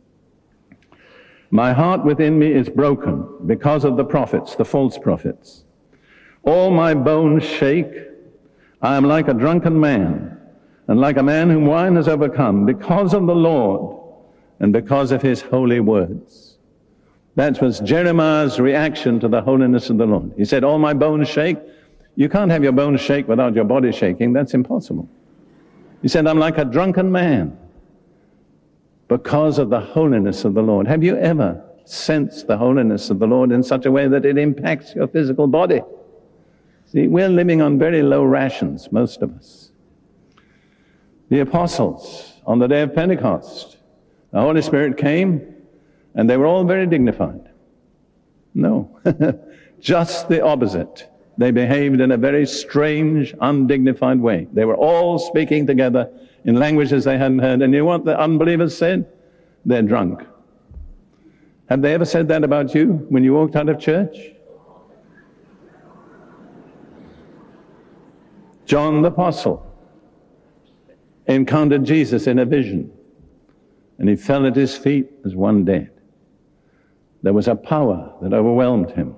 my heart within me is broken because of the prophets, the false prophets. All my bones shake. I am like a drunken man, and like a man whom wine has overcome, because of the Lord and because of his holy words. That was Jeremiah's reaction to the holiness of the Lord. He said, all my bones shake. You can't have your bones shake without your body shaking. That's impossible. He said, I'm like a drunken man because of the holiness of the Lord. Have you ever sensed the holiness of the Lord in such a way that it impacts your physical body? See, we're living on very low rations, most of us. The apostles, on the day of Pentecost, the Holy Spirit came, and they were all very dignified. No, just the opposite. They behaved in a very strange, undignified way. They were all speaking together in languages they hadn't heard. And you know what the unbelievers said? They're drunk. Have they ever said that about you when you walked out of church? John the Apostle encountered Jesus in a vision, and he fell at his feet as one dead. There was a power that overwhelmed him.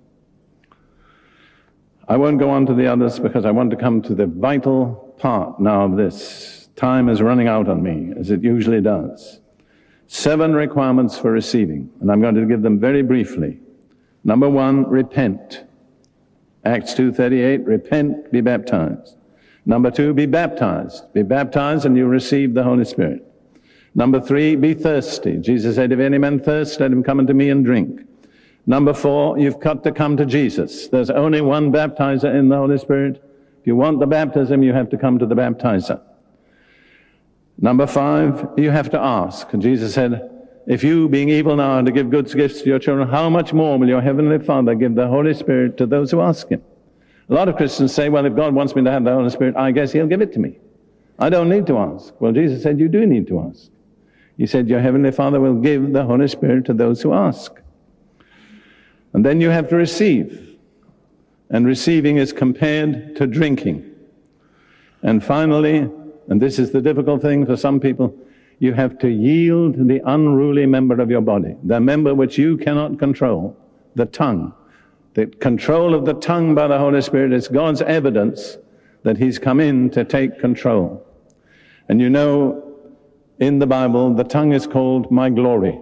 I won't go on to the others because I want to come to the vital part now of this. Time is running out on me, as it usually does. Seven requirements for receiving, and I'm going to give them very briefly. Number one, repent. Acts two thirty-eight, repent, be baptized. Number two, be baptized. Be baptized and you receive the Holy Spirit. Number three, be thirsty. Jesus said, if any man thirst, let him come unto me and drink. Number four, you've got to come to Jesus. There's only one baptizer in the Holy Spirit. If you want the baptism, you have to come to the baptizer. Number five, you have to ask. Jesus said, if you, being evil now, are to give good gifts to your children, how much more will your heavenly Father give the Holy Spirit to those who ask him? A lot of Christians say, well, if God wants me to have the Holy Spirit, I guess he'll give it to me. I don't need to ask. Well, Jesus said, you do need to ask. He said, your heavenly Father will give the Holy Spirit to those who ask. And then you have to receive. And receiving is compared to drinking. And finally, and this is the difficult thing for some people, you have to yield the unruly member of your body, the member which you cannot control, the tongue. The control of the tongue by the Holy Spirit is God's evidence that He's come in to take control. And you know, in the Bible, the tongue is called my glory.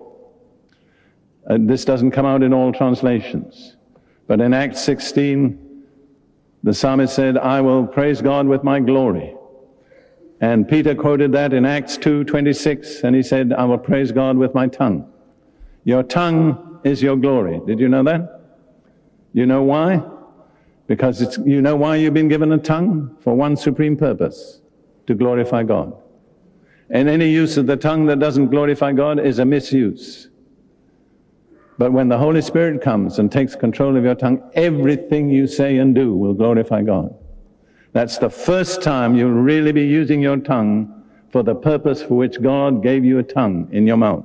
Uh, this doesn't come out in all translations. But in Acts sixteen, the psalmist said, I will praise God with my glory. And Peter quoted that in Acts two twenty-six, and he said, I will praise God with my tongue. Your tongue is your glory. Did you know that? You know why? Because it's, you know why you've been given a tongue? For one supreme purpose, to glorify God. And any use of the tongue that doesn't glorify God is a misuse. But when the Holy Spirit comes and takes control of your tongue, everything you say and do will glorify God. That's the first time you'll really be using your tongue for the purpose for which God gave you a tongue in your mouth.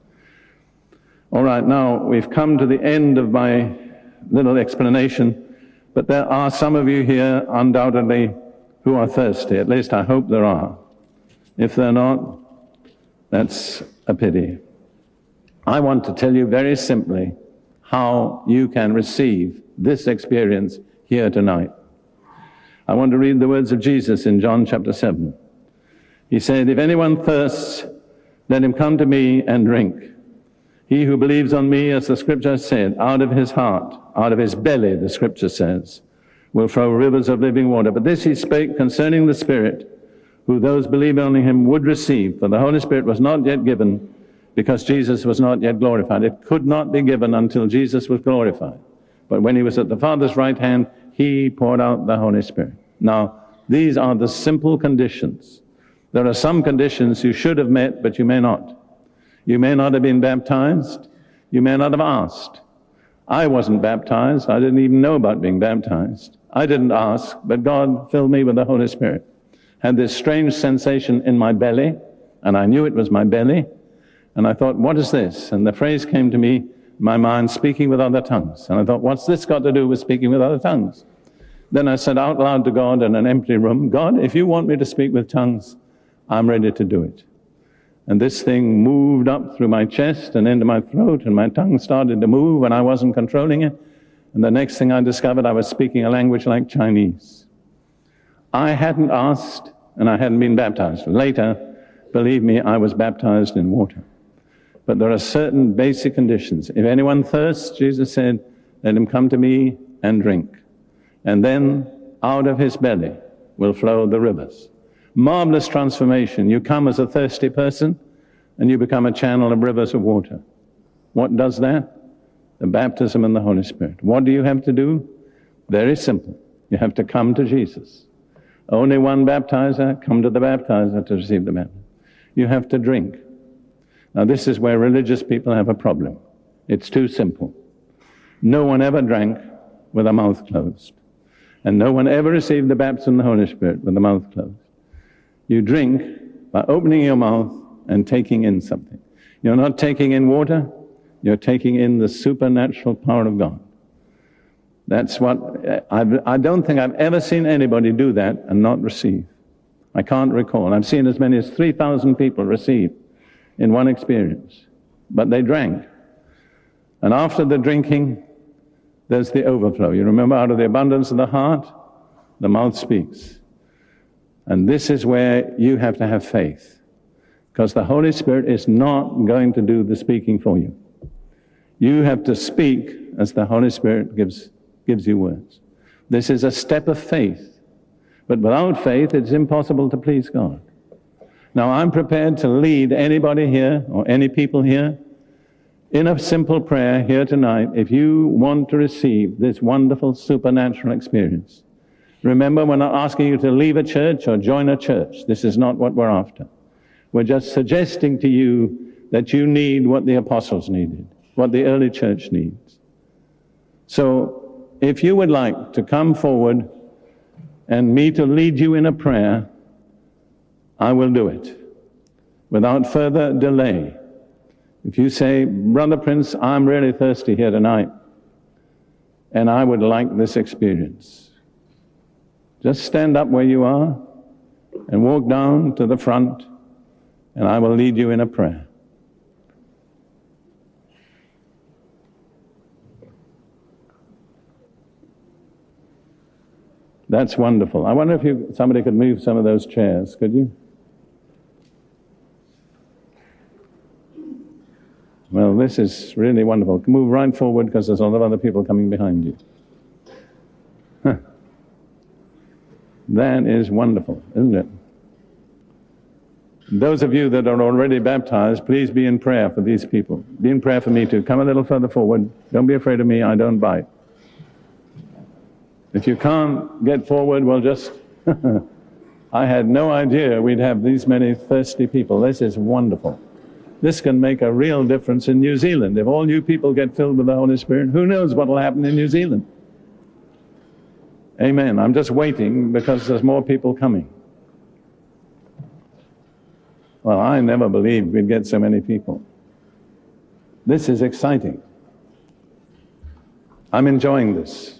All right, now we've come to the end of my little explanation, but there are some of you here undoubtedly who are thirsty. At least I hope there are. If they're not, that's a pity. I want to tell you very simply how you can receive this experience here tonight. I want to read the words of Jesus in John chapter seven. He said, if anyone thirsts, let him come to me and drink. He who believes on me, as the scripture said, out of his heart, out of his belly, the scripture says, will flow rivers of living water. But this he spake concerning the Spirit, who those believing on him would receive. For the Holy Spirit was not yet given, because Jesus was not yet glorified. It could not be given until Jesus was glorified. But when he was at the Father's right hand, he poured out the Holy Spirit. Now, these are the simple conditions. There are some conditions you should have met, but you may not. You may not have been baptized. You may not have asked. I wasn't baptized. I didn't even know about being baptized. I didn't ask, but God filled me with the Holy Spirit. Had this strange sensation in my belly, and I knew it was my belly, and I thought, what is this? And the phrase came to me, my mind, speaking with other tongues. And I thought, what's this got to do with speaking with other tongues? Then I said out loud to God in an empty room, God, if you want me to speak with tongues, I'm ready to do it. And this thing moved up through my chest and into my throat, and my tongue started to move, and I wasn't controlling it. And the next thing I discovered, I was speaking a language like Chinese. I hadn't asked, and I hadn't been baptized. Later, believe me, I was baptized in water. But there are certain basic conditions. If anyone thirsts, Jesus said, let him come to me and drink. And then out of his belly will flow the rivers. Marvelous transformation. You come as a thirsty person, and you become a channel of rivers of water. What does that? The baptism in the Holy Spirit. What do you have to do? Very simple. You have to come to Jesus. Only one baptizer, come to the baptizer to receive the baptism. You have to drink. Now this is where religious people have a problem. It's too simple. No one ever drank with a mouth closed. And no one ever received the baptism in the Holy Spirit with the mouth closed. You drink by opening your mouth and taking in something. You're not taking in water, you're taking in the supernatural power of God. That's what, I've, I don't think I've ever seen anybody do that and not receive. I can't recall. I've seen as many as three thousand people receive in one experience. But they drank. And after the drinking, there's the overflow. You remember, out of the abundance of the heart, the mouth speaks. And this is where you have to have faith. Because the Holy Spirit is not going to do the speaking for you. You have to speak as the Holy Spirit gives, gives you words. This is a step of faith. But without faith, it's impossible to please God. Now, I'm prepared to lead anybody here, or any people here, in a simple prayer here tonight, if you want to receive this wonderful supernatural experience. Remember, we're not asking you to leave a church or join a church. This is not what we're after. We're just suggesting to you that you need what the apostles needed, what the early church needs. So, if you would like to come forward and me to lead you in a prayer, I will do it without further delay. If you say, Brother Prince, I'm really thirsty here tonight, and I would like this experience. Just stand up where you are and walk down to the front, and I will lead you in a prayer. That's wonderful. I wonder if you, somebody could move some of those chairs, could you? Well, this is really wonderful. Move right forward because there's a lot of other people coming behind you. Huh. That is wonderful, isn't it? Those of you that are already baptized, please be in prayer for these people. Be in prayer for me too. Come a little further forward. Don't be afraid of me. I don't bite. If you can't get forward, well, just... I had no idea we'd have these many thirsty people. This is wonderful. This can make a real difference in New Zealand. If all you people get filled with the Holy Spirit, who knows what will happen in New Zealand? Amen. I'm just waiting because there's more people coming. Well, I never believed we'd get so many people. This is exciting. I'm enjoying this.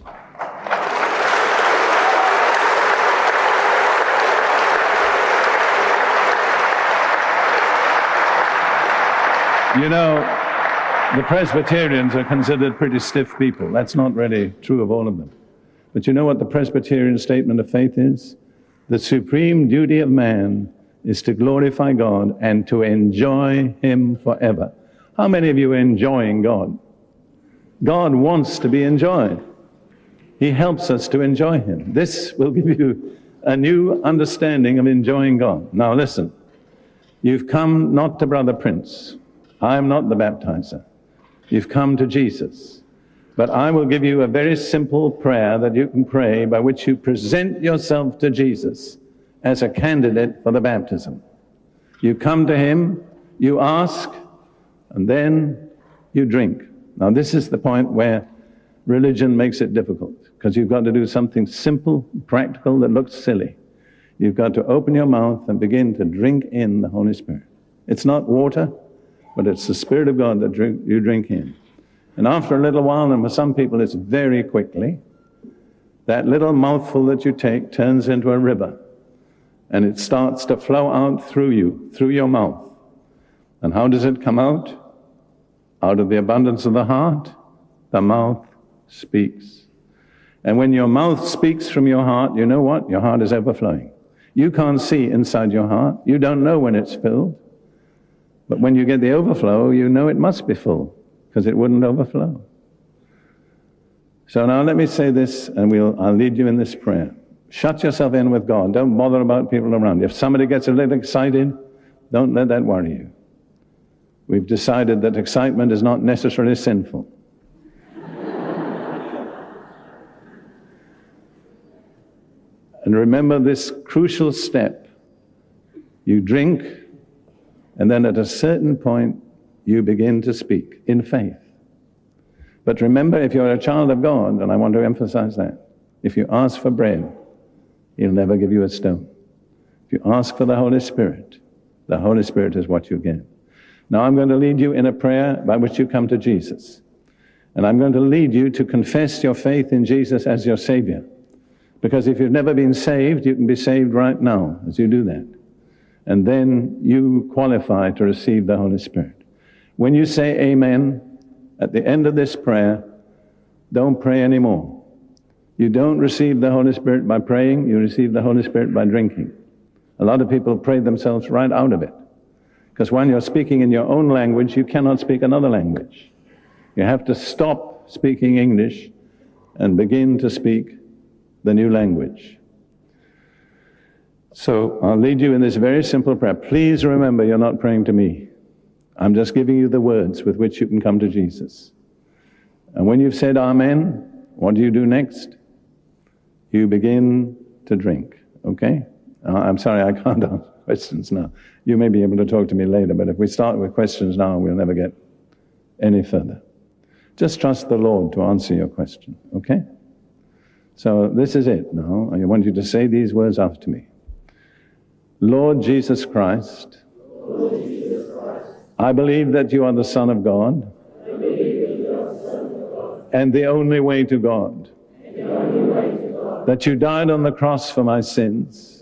You know, the Presbyterians are considered pretty stiff people. That's not really true of all of them. But you know what the Presbyterian statement of faith is? The supreme duty of man is to glorify God and to enjoy Him forever. How many of you are enjoying God? God wants to be enjoyed. He helps us to enjoy Him. This will give you a new understanding of enjoying God. Now listen, you've come not to Brother Prince. I am not the baptizer. You've come to Jesus. But I will give you a very simple prayer that you can pray by which you present yourself to Jesus as a candidate for the baptism. You come to Him, you ask, and then you drink. Now this is the point where religion makes it difficult, because you've got to do something simple, practical, that looks silly. You've got to open your mouth and begin to drink in the Holy Spirit. It's not water, but it's the Spirit of God that drink, you drink in. And after a little while, and for some people it's very quickly, that little mouthful that you take turns into a river. And it starts to flow out through you, through your mouth. And how does it come out? Out of the abundance of the heart, the mouth speaks. And when your mouth speaks from your heart, you know what? Your heart is overflowing. You can't see inside your heart. You don't know when it's filled. But when you get the overflow, you know it must be full, because it wouldn't overflow. So now let me say this, and we'll, I'll lead you in this prayer. Shut yourself in with God. Don't bother about people around you. If somebody gets a little excited, don't let that worry you. We've decided that excitement is not necessarily sinful. And remember this crucial step. You drink, and then at a certain point, you begin to speak in faith. But remember, if you're a child of God, and I want to emphasize that, if you ask for bread, He'll never give you a stone. If you ask for the Holy Spirit, the Holy Spirit is what you get. Now I'm going to lead you in a prayer by which you come to Jesus. And I'm going to lead you to confess your faith in Jesus as your Savior. Because if you've never been saved, you can be saved right now as you do that. And then you qualify to receive the Holy Spirit. When you say amen, at the end of this prayer, don't pray anymore. You don't receive the Holy Spirit by praying, you receive the Holy Spirit by drinking. A lot of people pray themselves right out of it. Because when you're speaking in your own language, you cannot speak another language. You have to stop speaking English and begin to speak the new language. So I'll lead you in this very simple prayer. Please remember, you're not praying to me. I'm just giving you the words with which you can come to Jesus. And when you've said amen, what do you do next? You begin to drink, okay? Uh, I'm sorry, I can't answer questions now. You may be able to talk to me later, but if we start with questions now, we'll never get any further. Just trust the Lord to answer your question, okay? So this is it now. I want you to say these words after me. Lord Jesus Christ, Lord Jesus Christ, I believe that you are the Son of God. I believe that you are the Son of God. and the only way to God. That you died on the cross for my sins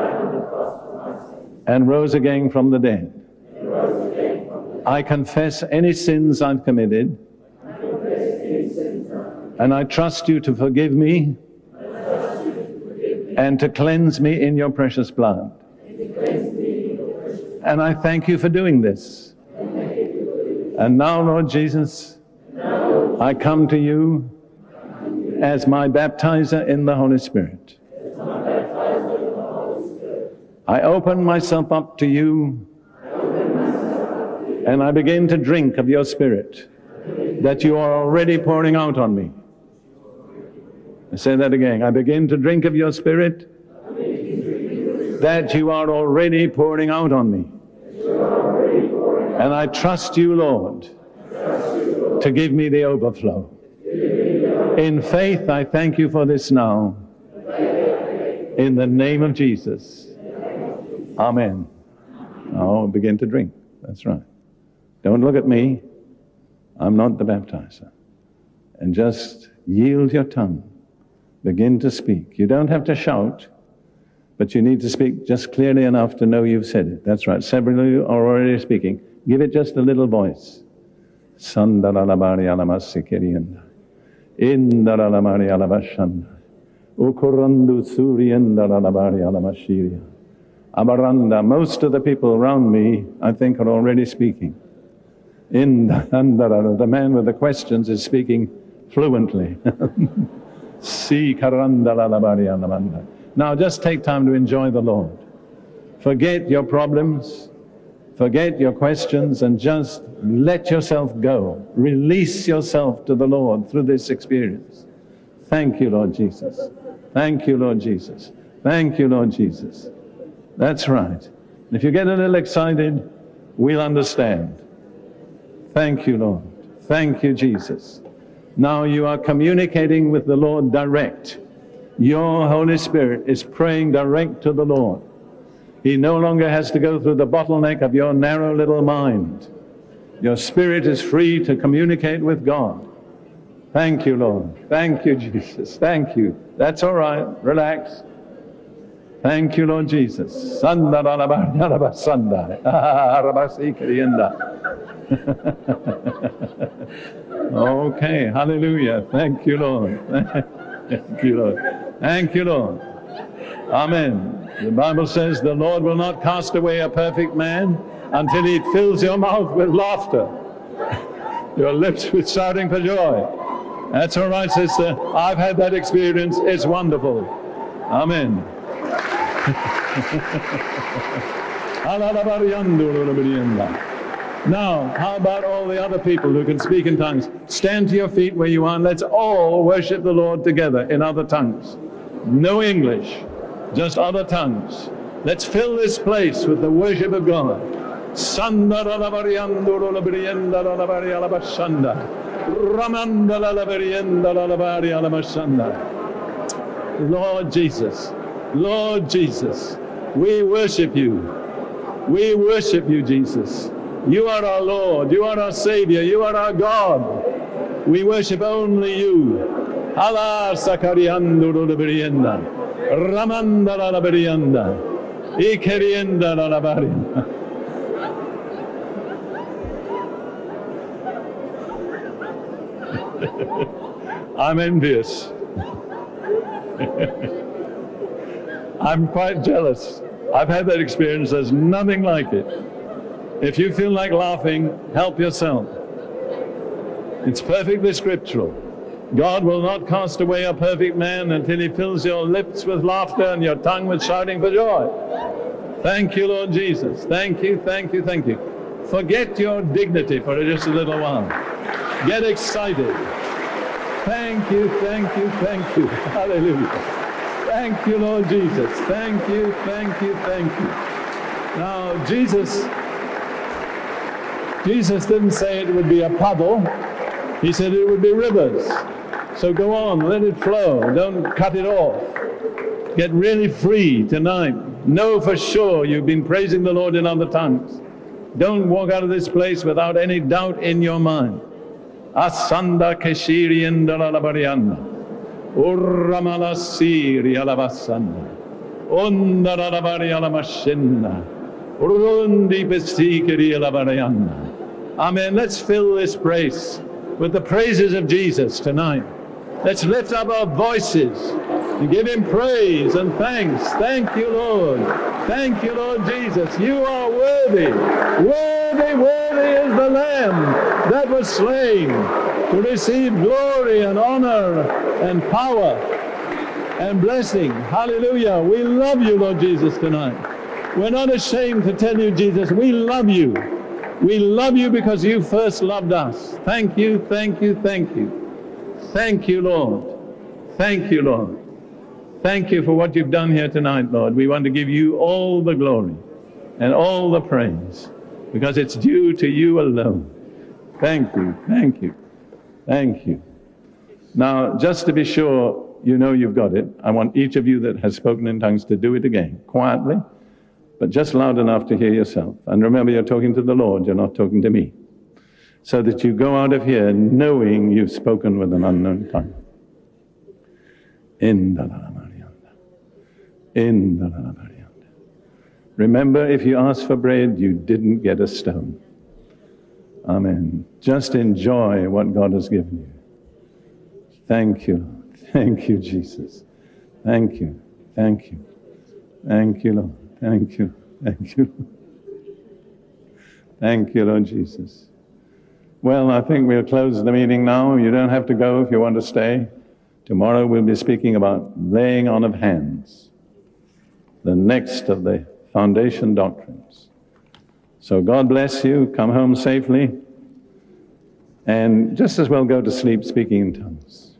and rose again from the dead. I confess any sins I've committed, and I trust you to forgive me and to cleanse me in your precious blood. And I thank you for doing this. And now, Lord Jesus, I come to you as my baptizer in the Holy Spirit. I open myself up to you, and I begin to drink of your Spirit that you are already pouring out on me. I say that again. I begin to drink of your Spirit that you are already pouring out on me. And I trust you, Lord, to give me the overflow. In faith, I thank you for this now. In the name of Jesus. Amen. Now begin to drink. That's right. Don't look at me. I'm not the baptizer. And just yield your tongue. Begin to speak. You don't have to shout, but you need to speak just clearly enough to know you've said it. That's right. Several of you are already speaking. Give it just a little voice. Sandaralabari alamasikirianda. Indaralabari alabashanda. Ukurandu suriyandaralabari alamashiria. Abaranda. Most of the people around me, I think, are already speaking. Indarala. The man with the questions is speaking fluently. Si karandalalabari alamanda. Now just take time to enjoy the Lord. Forget your problems. Forget your questions and just let yourself go. Release yourself to the Lord through this experience. Thank you, Lord Jesus. Thank you, Lord Jesus. Thank you, Lord Jesus. That's right. If you get a little excited, we'll understand. Thank you, Lord. Thank you, Jesus. Now you are communicating with the Lord direct. Your Holy Spirit is praying direct to the Lord. He no longer has to go through the bottleneck of your narrow little mind. Your spirit is free to communicate with God. Thank you, Lord. Thank you, Jesus. Thank you. That's all right. Relax. Thank you, Lord Jesus. Okay, hallelujah. Thank you, Lord. Thank you, Lord. Thank you, Lord. Amen. The Bible says the Lord will not cast away a perfect man until he fills your mouth with laughter, your lips with shouting for joy. That's all right, sister. I've had that experience. It's wonderful. Amen. Now, how about all the other people who can speak in tongues? Stand to your feet where you are and let's all worship the Lord together in other tongues. No English, just other tongues. Let's fill this place with the worship of God. Lord Jesus, Lord Jesus, we worship you. We worship you, Jesus. You are our Lord, you are our Savior, you are our God. We worship only you. Allah sakariando la berienda, ramanda la berienda, ikerienda la berienda. I'm envious. I'm quite jealous. I've had that experience. There's nothing like it. If you feel like laughing, help yourself. It's perfectly scriptural. God will not cast away a perfect man until he fills your lips with laughter and your tongue with shouting for joy. Thank you, Lord Jesus. Thank you, thank you, thank you. Forget your dignity for just a little while. Get excited. Thank you, thank you, thank you. Hallelujah. Thank you, Lord Jesus. Thank you, thank you, thank you. Now, Jesus, Jesus didn't say it would be a puddle. He said it would be rivers. So go on, let it flow. Don't cut it off. Get really free tonight. Know for sure you've been praising the Lord in other tongues. Don't walk out of this place without any doubt in your mind. Asanda keshiri indalabarianda. Urramala siri alabasanda. Ondarabari alamashinda. Urundi besikiri alabarianda. Amen. Let's fill this place with the praises of Jesus tonight. Let's lift up our voices and give him praise and thanks. Thank you, Lord. Thank you, Lord Jesus. You are worthy. Worthy, worthy is the Lamb that was slain to receive glory and honor and power and blessing. Hallelujah. We love you, Lord Jesus, tonight. We're not ashamed to tell you, Jesus, we love you. We love you because you first loved us. Thank you, thank you, thank you. Thank you, Lord. Thank you, Lord. Thank you for what you've done here tonight, Lord. We want to give you all the glory and all the praise because it's due to you alone. Thank you, thank you, thank you. Now, just to be sure you know you've got it, I want each of you that has spoken in tongues to do it again, quietly, but just loud enough to hear yourself. And remember, you're talking to the Lord, you're not talking to me. So that you go out of here knowing you've spoken with an unknown tongue. In the In the Remember, if you asked for bread, you didn't get a stone. Amen. Just enjoy what God has given you. Thank you. Thank you, Jesus. Thank you. Thank you. Thank you, Lord. Thank you. Thank you. Thank you, Lord Jesus. Well, I think we'll close the meeting now. You don't have to go if you want to stay. Tomorrow we'll be speaking about laying on of hands, the next of the foundation doctrines. So God bless you. Come home safely. And just as well go to sleep speaking in tongues.